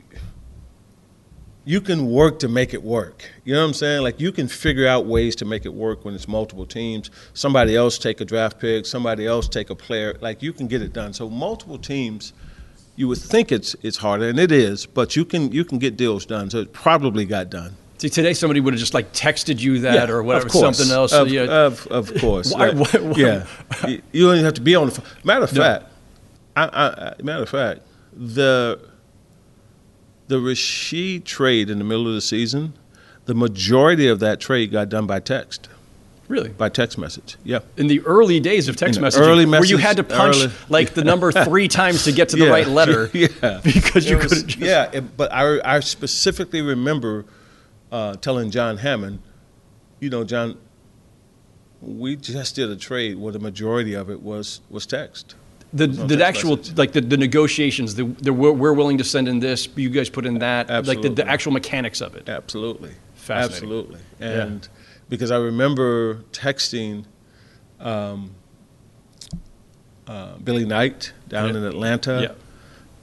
you can work to make it work. You know what I'm saying? Like, you can figure out ways to make it work when it's multiple teams. Somebody else take a draft pick, somebody else take a player. Like, you can get it done. So multiple teams, you would think it's harder, and it is, but you can get deals done. So it probably got done. See, today somebody would have just like texted you that or whatever, something else. Of course. Why? Yeah. You don't even have to be on the phone. Matter of fact, the Rasheed trade in the middle of the season, the majority of that trade got done by text. Really? By text message, yeah. In the early days of text messaging, where you had to punch the number 3 times to get to the right letter. Yeah. Because you couldn't just... Yeah, but I specifically remember telling John Hammond, John, we just did a trade where the majority of it was text. The actual message. Like the negotiations, we're willing to send in this, you guys put in that. Absolutely. Like the actual mechanics of it. Absolutely. Fascinating. Absolutely. And because I remember texting Billy Knight down in Atlanta.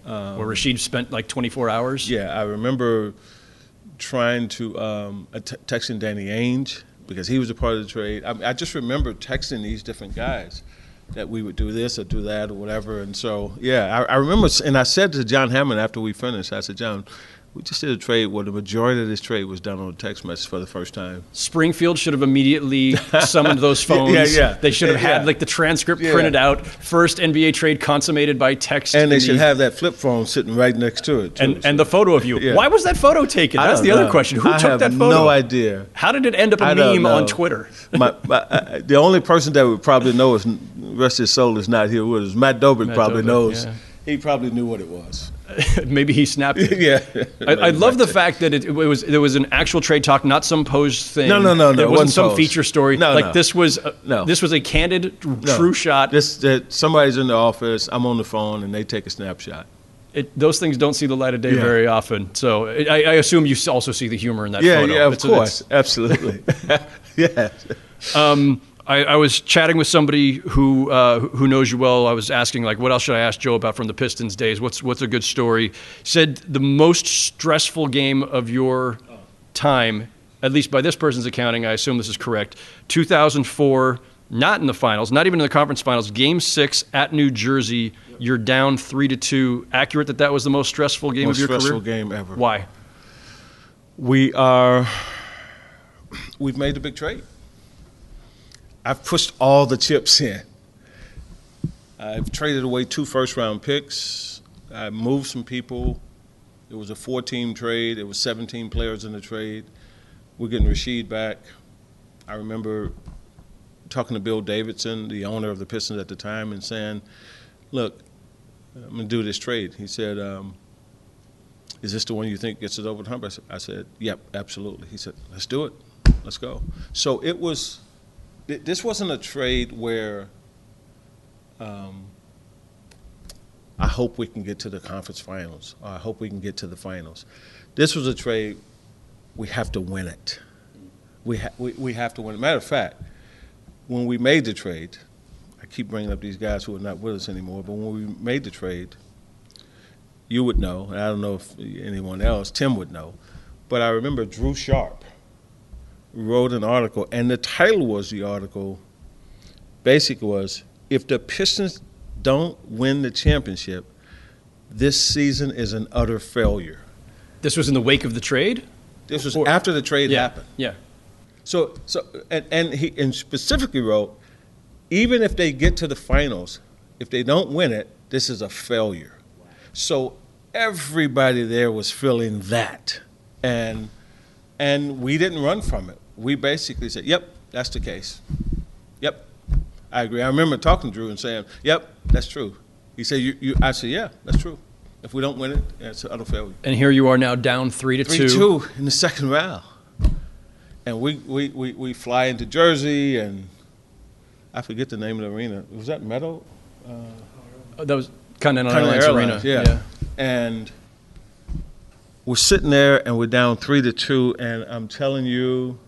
Where Rasheed spent like 24 hours? Yeah, I remember trying to texting Danny Ainge because he was a part of the trade. I just remember texting these different guys that we would do this or do that or whatever. And so, yeah, I remember, and I said to John Hammond after we finished, I said, John, we just did a trade where the majority of this trade was done on a text message for the first time. Springfield should have immediately summoned those phones. Yeah. They should have had like the transcript printed out. First NBA trade consummated by text. And they should have that flip phone sitting right next to it, too. And the photo of you. Yeah. Why was that photo taken? That's the other question. Who took that photo? I have no idea. How did it end up a meme on Twitter? The only person that would probably know is, rest his soul is not here with us. Matt Dobrik probably knows. Yeah. He probably knew what it was. Maybe he snapped it. Yeah. I love the fact that there was an actual trade talk, not some posed thing. No. It wasn't some feature story. No. This was a candid, true shot. Somebody's in the office, I'm on the phone, and they take a snapshot. Those things don't see the light of day very often. So I assume you also see the humor in that photo. Yeah, of course. Absolutely. Yeah. I was chatting with somebody who knows you well. I was asking, like, what else should I ask Joe about from the Pistons days? What's a good story? Said the most stressful game of your time, at least by this person's accounting, I assume this is correct, 2004, not in the finals, not even in the conference finals, Game 6 at New Jersey. You're down 3-2. Accurate that was the most stressful game of your career? Most stressful game ever. Why? We've made the big trade. I've pushed all the chips in. I've traded away 2 first-round picks. I moved some people. It was a 4-team trade. It was 17 players in the trade. We're getting Rasheed back. I remember talking to Bill Davidson, the owner of the Pistons at the time, and saying, look, I'm going to do this trade. He said, is this the one you think gets us over the hump? I said, yep, absolutely. He said, let's do it. Let's go. So it was... This wasn't a trade where I hope we can get to the conference finals, or I hope we can get to the finals. This was a trade, we have to win it. We have to win it. Matter of fact, when we made the trade, I keep bringing up these guys who are not with us anymore, but when we made the trade, you would know, and I don't know if anyone else, Tim would know, but I remember Drew Sharp wrote an article, and the title was the article, basically was, if the Pistons don't win the championship, this season is an utter failure. This was in the wake of the trade? This was after the trade happened. Yeah. So he specifically wrote, even if they get to the finals, if they don't win it, this is a failure. Wow. So everybody there was feeling that. And we didn't run from it. We basically said, yep, that's the case. Yep, I agree. I remember talking to Drew and saying, yep, that's true. He said, I said, yeah, that's true. If we don't win it, it's an utter failure. And here you are now down 3-2. 3-2 in the second round. And we fly into Jersey, and I forget the name of the arena. Was that Meadow? That was Continental Airlines Arena. Yeah. And we're sitting there, and we're down 3-2, and I'm telling you,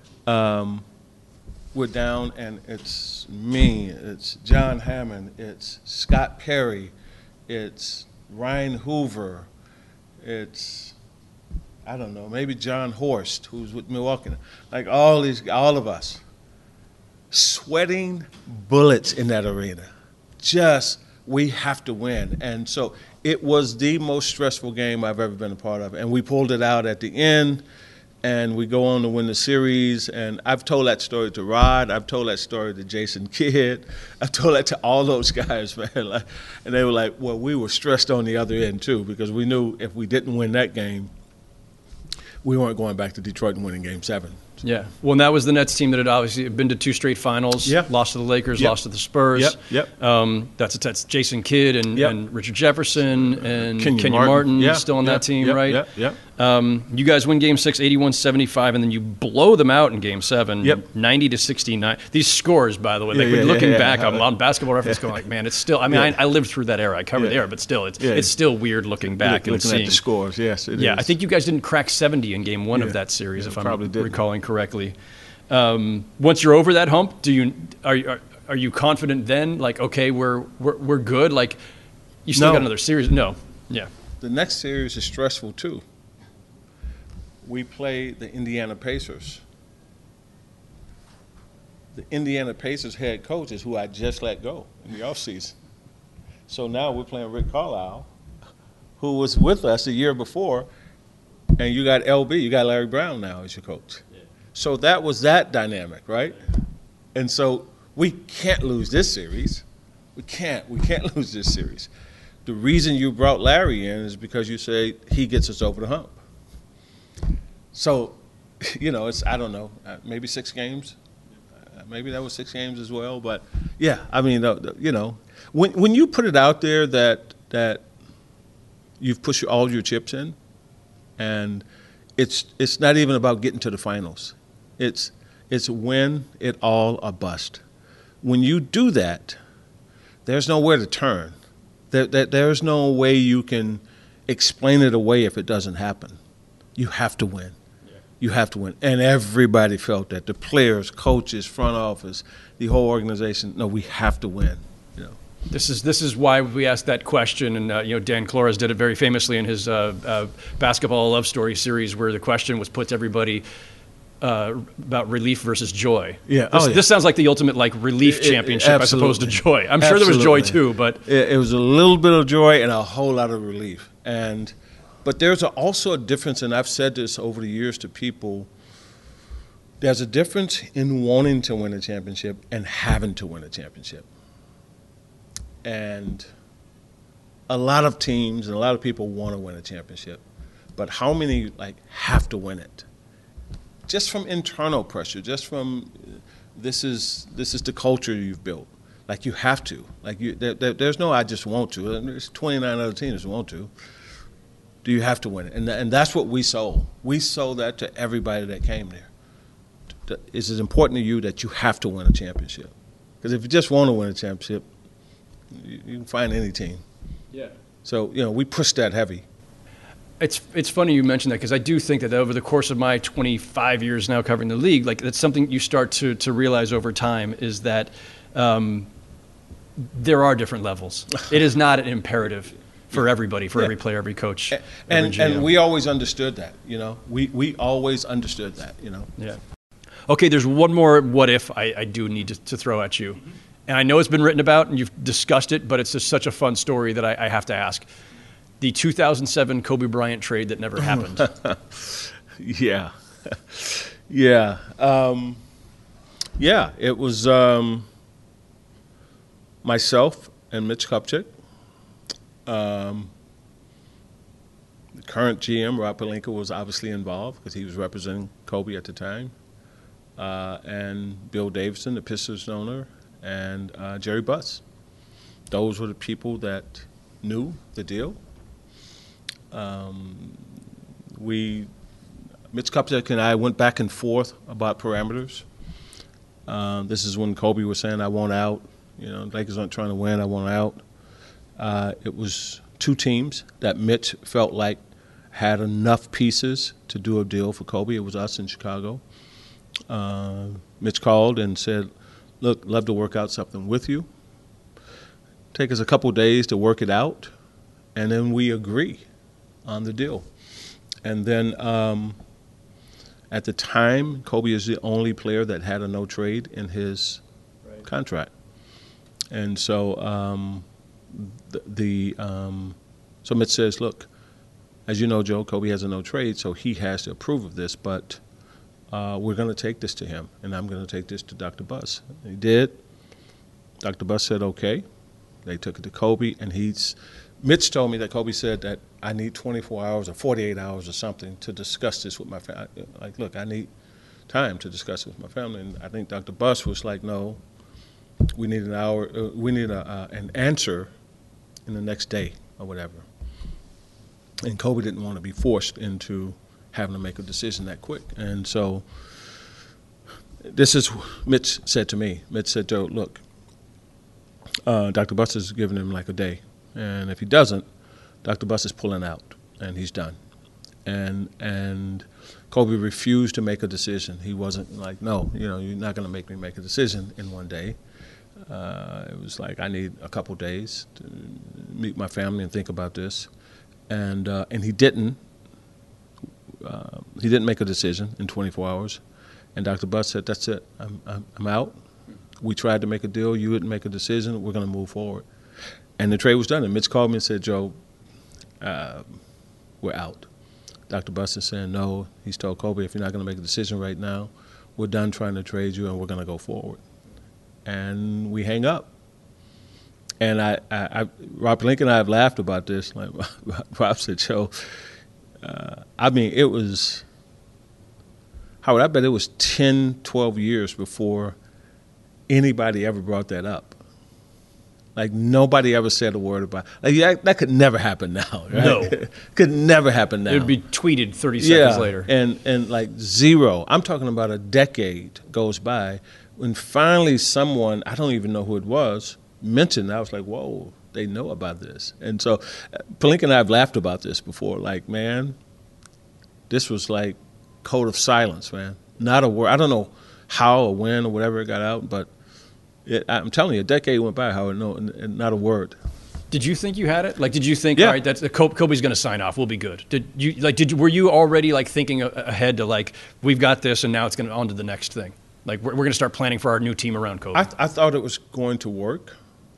we're down, and it's me, it's John Hammond, it's Scott Perry, it's Ryan Hoover, it's, I don't know, maybe John Horst, who's with Milwaukee, like all of us, sweating bullets in that arena. Just, we have to win. And so it was the most stressful game I've ever been a part of. And we pulled it out at the end, and we go on to win the series. And I've told that story to Rod. I've told that story to Jason Kidd. I've told that to all those guys, man. And they were like, well, we were stressed on the other end, too, because we knew if we didn't win that game, we weren't going back to Detroit and winning Game 7. Yeah. Well, and that was the Nets team that had obviously been to 2 straight finals, lost to the Lakers, lost to the Spurs. That's Jason Kidd and Richard Jefferson and Kenyon Martin still on that team, right? You guys win Game 6, 81-75, and then you blow them out in Game 7, 90-69. These scores, by the way, looking back, I'm on Basketball Reference going like, man, it's still, I mean, I lived through that era. I covered the era, but still, it's still weird looking back and seeing. Looking at the scores, yes, it is. I think you guys didn't crack 70 in Game 1 of that series, if I'm recalling correctly. Once you're over that hump, are you confident then? Like, okay, we're good. Like, you still got another series? No. Yeah. The next series is stressful too. We play the Indiana Pacers. The Indiana Pacers head coach is who I just let go in the offseason. So now we're playing Rick Carlisle, who was with us the year before, and you got LB, you got Larry Brown now as your coach. Yeah. So that was that dynamic, right? And so we can't lose this series. We can't lose this series. The reason you brought Larry in is because you say he gets us over the hump. So, it's, I don't know, maybe 6 games. Maybe that was 6 games as well. But, yeah, I mean, when you put it out there that you've pushed all your chips in, and it's not even about getting to the finals. It's win it all or bust. When you do that, there's nowhere to turn. There's no way you can explain it away if it doesn't happen. You have to win. You have to win. And everybody felt that. The players, coaches, front office, the whole organization. No, we have to win. This is why we asked that question, and Dan Klores did it very famously in his Basketball Love Story series, where the question was put to everybody about relief versus joy. Yeah. This sounds like the ultimate relief championship as opposed to joy. I'm sure there was joy too, but it was a little bit of joy and a whole lot of relief. But there's also a difference, and I've said this over the years to people. There's a difference in wanting to win a championship and having to win a championship. And a lot of teams and a lot of people want to win a championship, but how many have to win it? Just from internal pressure, just from this is the culture you've built. You have to. There's no I just want to. There's 29 other teams who want to. Do you have to win it? And that's what we sold. We sold that to everybody that came there. It's as important to you that you have to win a championship. Because if you just want to win a championship, you can find any team. Yeah. So, we pushed that heavy. It's funny you mentioned that, because I do think that over the course of my 25 years now covering the league, that's something you start to realize over time, is that there are different levels. It is not an imperative for everybody, for every player, every coach, and we always understood that. We always understood that. Yeah. Okay, there's one more what if I do need to throw at you. And I know it's been written about and you've discussed it, but it's just such a fun story that I have to ask. The 2007 Kobe Bryant trade that never happened. Yeah. Yeah. It was myself and Mitch Kupchak. The current GM, Rob Pelinka, was obviously involved because he was representing Kobe at the time. And Bill Davidson, the Pistons owner, and Jerry Buss. Those were the people that knew the deal. Mitch Kupchak and I went back and forth about parameters. This is when Kobe was saying, I want out. Lakers aren't trying to win, I want out. It was 2 teams that Mitch felt like had enough pieces to do a deal for Kobe. It was us in Chicago. Mitch called and said, look, love to work out something with you. Take us a couple days to work it out, and then we agree on the deal. And then at the time, Kobe is the only player that had a no trade in his contract. And so so Mitch says, look, as you know, Joe, Kobe has a no trade, so he has to approve of this, but we're going to take this to him, and I'm going to take this to Dr. Buss. He did. Dr. Buss said, okay. They took it to Kobe, and Mitch told me that Kobe said that I need 24 hours or 48 hours or something to discuss this with my family. Look, I need time to discuss it with my family. And I think Dr. Buss was like, no, we need an hour. We need an answer in the next day or whatever. And Kobe didn't want to be forced into having to make a decision that quick. And so this is what Mitch said to me. Mitch said, Joe, look, Dr. Buss is giving him like a day. And if he doesn't, Dr. Buss is pulling out, and he's done. And Kobe refused to make a decision. He wasn't like, no, you're not going to make me make a decision in one day. It was like, I need a couple days to meet my family and think about this. and he didn't. He didn't make a decision in 24 hours, and Dr. Buss said, "That's it. I'm out. We tried to make a deal. You didn't make a decision. We're going to move forward." And the trade was done. And Mitch called me and said, "Joe, we're out." Dr. Buss is saying no. He's told Kobe, if you're not going to make a decision right now, we're done trying to trade you, and we're going to go forward. And we hang up. And Rob Pelinka and I have laughed about this. Like Rob said, Joe, I mean, it was, Howard, I bet it was 10, 12 years before anybody ever brought that up. Like, nobody ever said a word about it. Like, that could never happen now, right? No. Could never happen now. It would be tweeted 30 seconds later. And like zero. I'm talking about a decade goes by when finally someone, I don't even know who it was, mentioned, I was like, whoa, they know about this. And so Pelinka and I have laughed about this before. Like, man, this was like code of silence, man. Not a word. I don't know how or when or whatever it got out, but I'm telling you, a decade went by, Howard, and not a word. Did you think you had it? Like, did you think, all right, that's Kobe's going to sign off, we'll be good? Were you already like thinking ahead to like, we've got this, and now it's going on to the next thing? Like, we're going to start planning for our new team around Kobe. I thought it was going to work,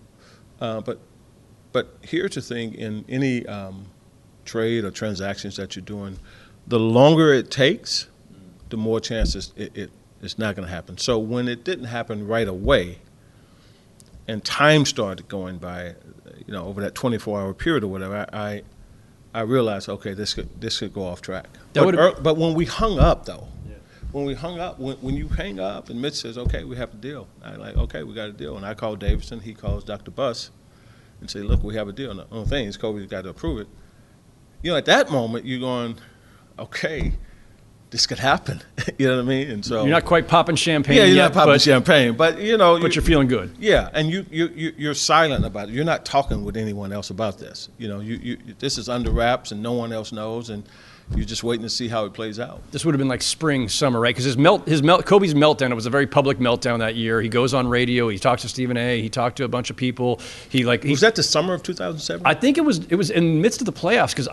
but here's the thing: in any trade or transactions that you're doing, the longer it takes, the more chances it's not going to happen. So when it didn't happen right away, and time started going by, over that 24-hour period or whatever, I realized, okay, this could go off track. But when we hung up, though, when you hang up and Mitch says, okay, we have a deal, I'm like, okay, we got a deal. And I called Davidson, he calls Dr. Buss and say, look, we have a deal. And the only thing is Kobe's got to approve it. At that moment, you're going, okay, this could happen. You know what I mean? And so you're not quite popping champagne yet. Yeah, you're not popping champagne, but but you're feeling good. Yeah, and you're silent about it. You're not talking with anyone else about this. This is under wraps, and no one else knows, and you're just waiting to see how it plays out. This would have been like spring, summer, right? Because Kobe's meltdown, it was a very public meltdown that year. He goes on radio. He talks to Stephen A. He talked to a bunch of people. Was that the summer of 2007? I think it was in the midst of the playoffs, because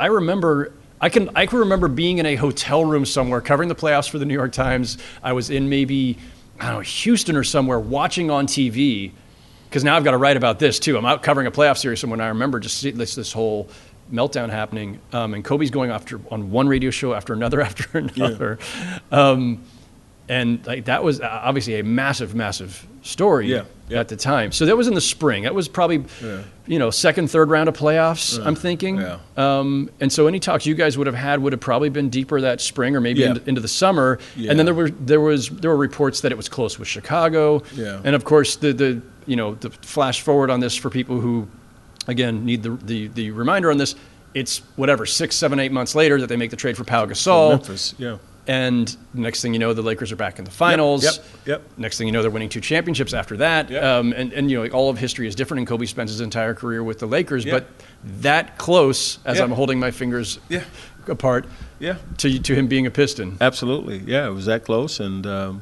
I can remember being in a hotel room somewhere covering the playoffs for the New York Times. I was in maybe, Houston or somewhere watching on TV, because now I've got to write about this too. I'm out covering a playoff series somewhere, and I remember just this whole meltdown happening, and Kobe's going on one radio show after another after another. Yeah. And like that was obviously a massive, massive story at the time. So that was in the spring. That was probably, second, third round of playoffs, I'm thinking. Yeah. And so any talks you guys would have probably been deeper that spring or maybe into the summer. Yeah. And then there were reports that it was close with Chicago. Yeah. And of course the flash forward on this for people who, again, need the reminder on this. It's 6, 7, 8 months later that they make the trade for Pau Gasol. Memphis, yeah. And next thing you know, the Lakers are back in the finals. Yep. Next thing you know, they're winning 2 championships after that. Yep. And all of history is different, and Kobe spends his entire career with the Lakers. Yep. But that close, as I'm holding my fingers apart, to him being a Piston. Absolutely. Yeah, it was that close. And,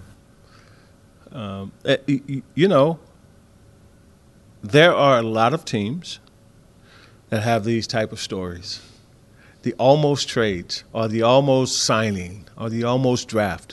there are a lot of teams that have these type of stories. The almost trades, or the almost signing, or the almost draft.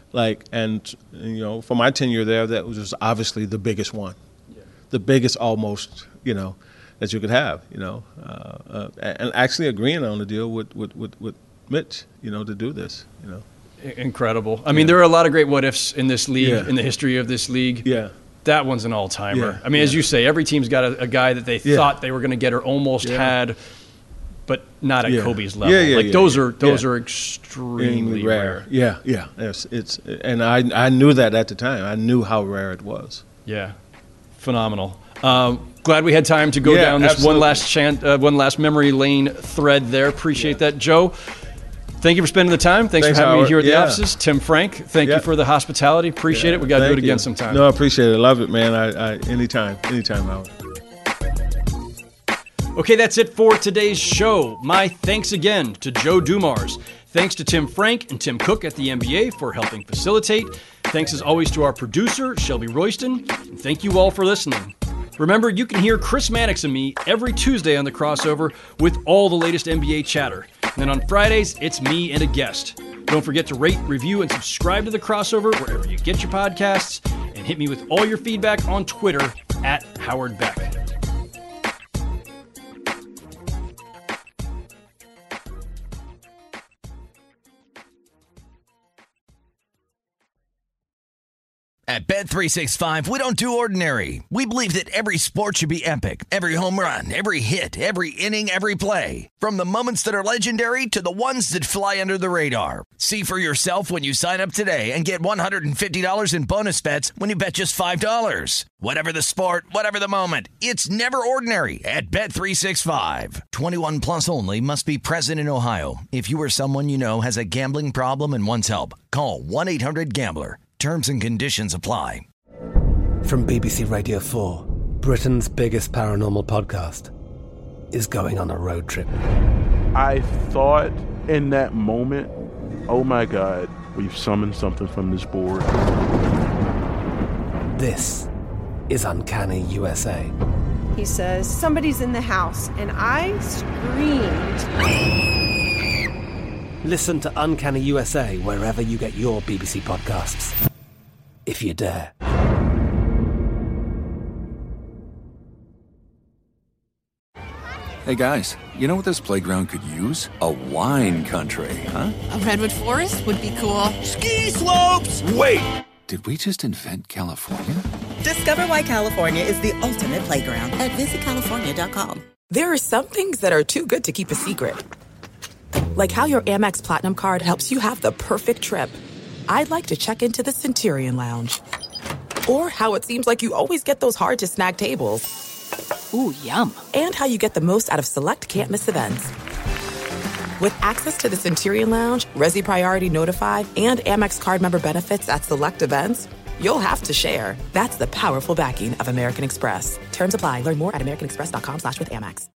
For my tenure there, that was just obviously the biggest one. Yeah. The biggest almost, that you could have, and actually agreeing on the deal with Mitch, to do this, Incredible. I mean, there are a lot of great what-ifs in this league, in the history of this league. Yeah. That one's an all-timer. Yeah. I mean, as you say, every team's got a guy that they thought they were going to get or almost had, but not at Kobe's level. Those are extremely rare. Yeah. It's and I knew that at the time. I knew how rare it was. Yeah, phenomenal. Glad we had time to go down this one last memory lane thread there. Appreciate that, Joe. Thank you for spending the time. Thanks for having Howard. Me here at the offices. Tim Frank, thank you for the hospitality. Appreciate it. We got to do it again sometime. No, I appreciate it. I love it, man. I anytime, Howard. Okay, that's it for today's show. My thanks again to Joe Dumars. Thanks to Tim Frank and Tim Cook at the NBA for helping facilitate. Thanks as always to our producer, Shelby Royston. And thank you all for listening. Remember, you can hear Chris Mannix and me every Tuesday on The Crossover with all the latest NBA chatter. And then on Fridays, it's me and a guest. Don't forget to rate, review, and subscribe to The Crossover wherever you get your podcasts. And hit me with all your feedback on Twitter at Howard Beck. At Bet365, we don't do ordinary. We believe that every sport should be epic. Every home run, every hit, every inning, every play. From the moments that are legendary to the ones that fly under the radar. See for yourself when you sign up today and get $150 in bonus bets when you bet just $5. Whatever the sport, whatever the moment, it's never ordinary at Bet365. 21 plus only. Must be present in Ohio. If you or someone you know has a gambling problem and wants help, call 1-800-GAMBLER. Terms and conditions apply. From BBC Radio 4, Britain's biggest paranormal podcast is going on a road trip. I thought in that moment, oh my God, we've summoned something from this board. This is Uncanny USA. He says, somebody's in the house, and I screamed. Listen to Uncanny USA wherever you get your BBC podcasts, if you dare. Hey guys, you know what this playground could use? A wine country, huh? A redwood forest would be cool. Ski slopes! Wait! Did we just invent California? Discover why California is the ultimate playground at visitcalifornia.com. There are some things that are too good to keep a secret. Like how your Amex Platinum card helps you have the perfect trip. I'd like to check into the Centurion Lounge. Or how it seems like you always get those hard-to-snag tables. Ooh, yum. And how you get the most out of select can't-miss events. With access to the Centurion Lounge, Resi Priority Notified, and Amex card member benefits at select events, you'll have to share. That's the powerful backing of American Express. Terms apply. Learn more at americanexpress.com/withAmex.